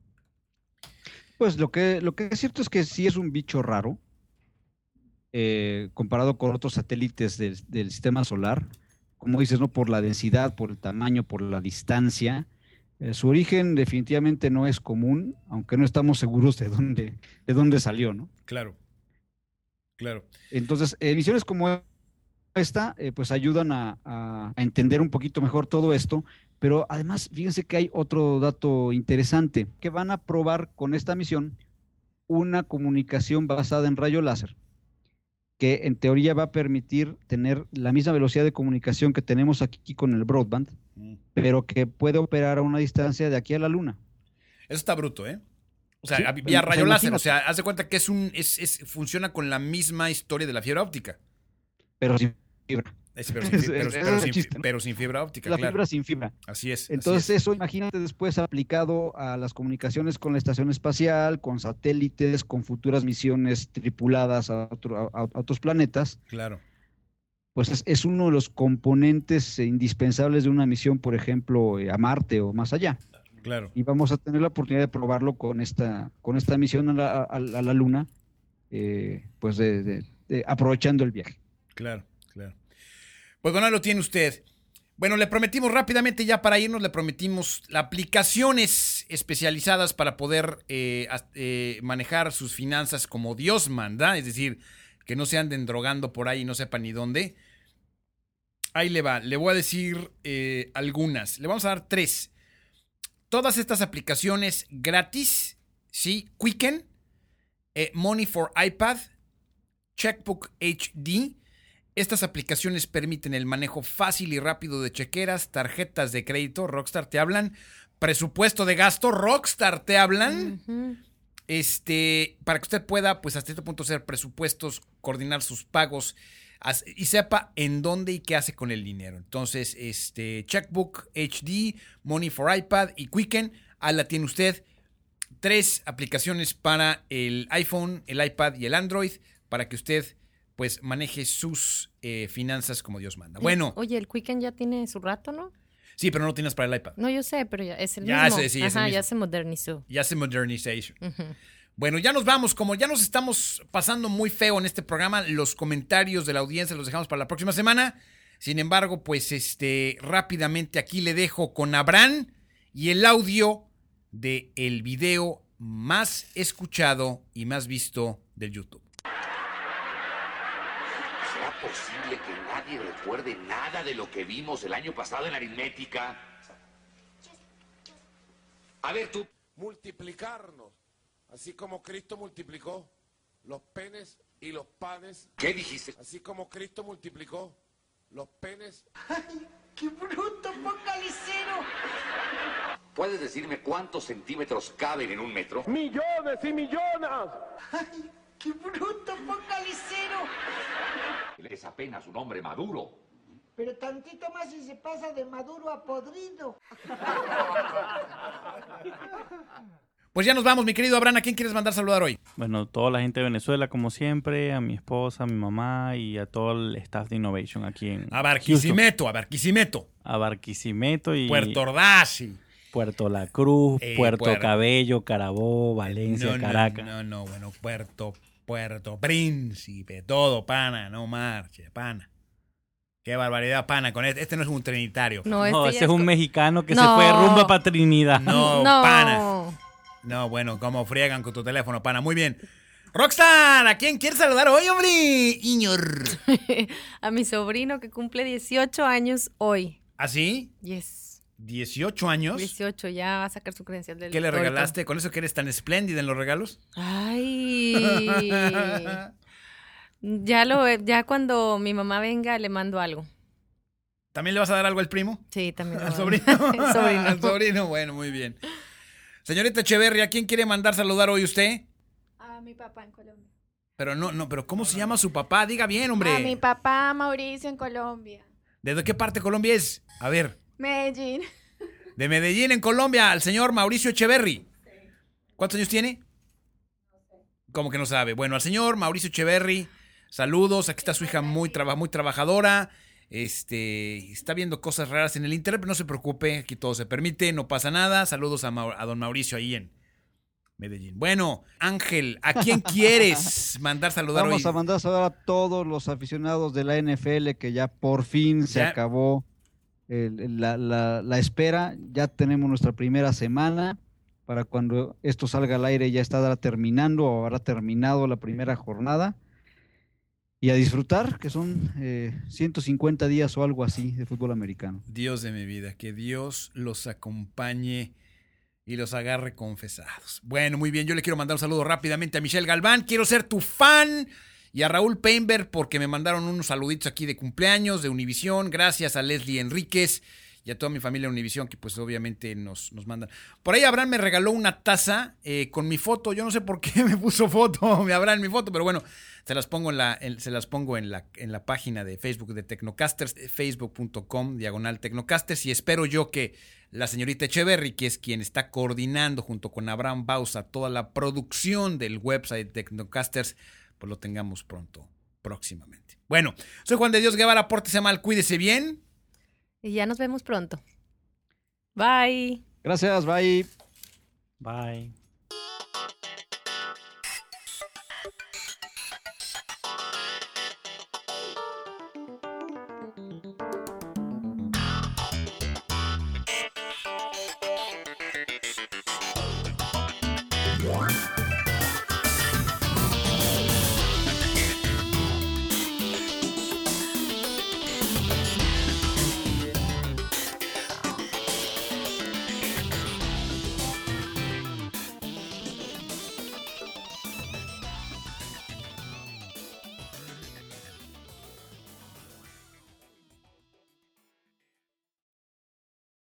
Pues lo que, lo que es cierto es que sí es un bicho raro, eh, comparado con otros satélites del, del sistema solar, como dices, ¿no? Por la densidad, por el tamaño, por la distancia. Eh, su origen definitivamente no es común, aunque no estamos seguros de dónde, de dónde salió, ¿no? Claro, claro. Entonces, eh, misiones como esta, eh, pues ayudan a, a, a entender un poquito mejor todo esto, pero además, fíjense que hay otro dato interesante, que van a probar con esta misión una comunicación basada en rayo láser, que en teoría va a permitir tener la misma velocidad de comunicación que tenemos aquí con el broadband, Mm. pero que puede operar a una distancia de aquí a la Luna. Eso está bruto, ¿eh? O sea, Sí, vía o sea, rayo láser. O imagínate. sea, haz de cuenta que es un, es, es, funciona con la misma historia de la fibra óptica. Pero sin fibra. Es- pero, sin, fi- Es- pero- es- pero es sin, el chiste, ¿no? pero sin fibra óptica, La claro. fibra sin fibra. Así es. así Entonces es. eso, imagínate después aplicado a las comunicaciones con la estación espacial, con satélites, con futuras misiones tripuladas a, otro- a- a otros planetas, Claro. pues es, es uno de los componentes eh, indispensables de una misión, por ejemplo, eh, a Marte o más allá. Claro. Y vamos a tener la oportunidad de probarlo con esta, con esta misión a la, a- a la Luna, eh, pues de- de- de- aprovechando el viaje. Claro, claro. Pues bueno, ahí lo tiene usted. Bueno, le prometimos rápidamente ya para irnos, le prometimos aplicaciones especializadas para poder eh, as- eh, manejar sus finanzas como Dios manda, es decir, que no se anden drogando por ahí y no sepan ni dónde. Ahí le va, le voy a decir eh, algunas, le vamos a dar tres. Todas estas aplicaciones gratis, ¿sí? Quicken, eh, Money for iPad, Checkbook H D. Estas aplicaciones permiten el manejo fácil y rápido de chequeras, tarjetas de crédito, Rockstar te hablan, presupuesto de gasto, Rockstar te hablan, Ujú. este, para que usted pueda, pues hasta este punto hacer presupuestos, coordinar sus pagos as- y sepa en dónde y qué hace con el dinero. Entonces, este, Checkbook H D, Money for iPad y Quicken, ahí la tiene usted. Tres aplicaciones para el iPhone, el iPad y el Android, para que usted pues maneje sus eh, finanzas como Dios manda. Bueno, Oye, el Quicken ya tiene su rato, ¿no? sí, pero no lo tienes para el iPad. No, yo sé, pero ya es el Ya mismo. sé, sí, es el Ajá, mismo. ya se modernizó. Ya se modernization. Ujú. Bueno, ya nos vamos. Como ya nos estamos pasando muy feo en este programa, los comentarios de la audiencia los dejamos para la próxima semana. Sin embargo, pues este rápidamente aquí le dejo con Abraham y el audio de el video más escuchado y más visto del YouTube. ¿Será posible que nadie recuerde nada de lo que vimos el año pasado en aritmética? A ver tú. Multiplicarnos, así como Cristo multiplicó los penes y los panes, ¿Qué dijiste? así como Cristo multiplicó los penes. ¡Qué bruto, focalicero! ¿Puedes decirme cuántos centímetros caben en un metro? ¡Millones y millones! ¡Ay, qué bruto, focalicero! Es apenas un hombre maduro. Pero tantito más y se pasa de maduro a podrido. Pues ya nos vamos, mi querido Abraham. ¿A quién quieres mandar saludar hoy? Bueno, toda la gente de Venezuela, como siempre, a mi esposa, a mi mamá y a todo el staff de Innovation aquí en A Barquisimeto, a Barquisimeto. a Barquisimeto y Puerto Ordaz. y- Puerto La Cruz, Eh, Puerto Puer- Cabello, Carabobo, Valencia, no, no, Caracas. No, no, bueno, Puerto, Puerto Príncipe, todo, pana, no marche, pana. Qué barbaridad, pana, con este, este no es un trinitario. No, este No, ya ese es un co- mexicano que No. se fue de rumba para Trinidad. No, No. pana. No, bueno, cómo friegan con tu teléfono, pana. Muy bien. Rockstar, ¿a quién quieres saludar hoy, hombre? Iñor. A mi sobrino que cumple dieciocho años hoy. ¿Así? Yes. ¿dieciocho años? dieciocho, ya va a sacar su credencial del ¿Qué le lector y todo. regalaste? ¿Con eso que eres tan espléndida en los regalos? Ay. Ya lo, ya cuando mi mamá venga le mando algo. ¿También le vas a dar algo al primo? Sí, también. ¿Al lo sobrino? mando. El sobrino. Al sobrino, bueno, muy bien. Señorita Echeverry, ¿a quién quiere mandar saludar hoy usted? A mi papá en Colombia. Pero no, no, pero ¿cómo se llama su papá? Diga bien, hombre. A mi papá Mauricio en Colombia. ¿De qué parte de Colombia es? A ver. Medellín. De Medellín, en Colombia, al señor Mauricio Echeverry. ¿Cuántos años tiene? ¿Cómo que no sabe? Bueno, al señor Mauricio Echeverry, saludos. Aquí está su hija muy, traba- muy trabajadora. Este, está viendo cosas raras en el internet, pero no se preocupe, aquí todo se permite, no pasa nada. Saludos a, Mau- a don Mauricio ahí en Medellín. Bueno, Ángel, ¿a quién quieres mandar saludar Vamos hoy? a mandar saludar a todos los aficionados de la N F L que ya por fin se Ya. acabó el- el- la, la- la espera. Ya tenemos nuestra primera semana. Para cuando esto salga al aire ya estará terminando o habrá terminado la primera jornada. Y a disfrutar, que son eh, ciento cincuenta días o algo así de fútbol americano. Dios de mi vida, que Dios los acompañe y los agarre confesados. Bueno, muy bien, yo le quiero mandar un saludo rápidamente a Michelle Galván, quiero ser tu fan, y a Raúl Painberg porque me mandaron unos saluditos aquí de cumpleaños de Univisión, gracias a Leslie Enríquez y a toda mi familia de Univisión que pues obviamente nos, nos mandan. Por ahí Abraham me regaló una taza eh, con mi foto, yo no sé por qué me puso foto, me Abraham mi foto, pero bueno, se las pongo en la, en- se las pongo en la, en la página de Facebook de Tecnocasters, facebook punto com, diagonal Tecnocasters, y espero yo que la señorita Echeverry, que es quien está coordinando junto con Abraham Bausa toda la producción del website de Tecnocasters, pues lo tengamos pronto, próximamente. Bueno, soy Juan de Dios Guevara, pórtese mal, cuídese bien. Y ya nos vemos pronto. Bye. Gracias, bye. Bye. What?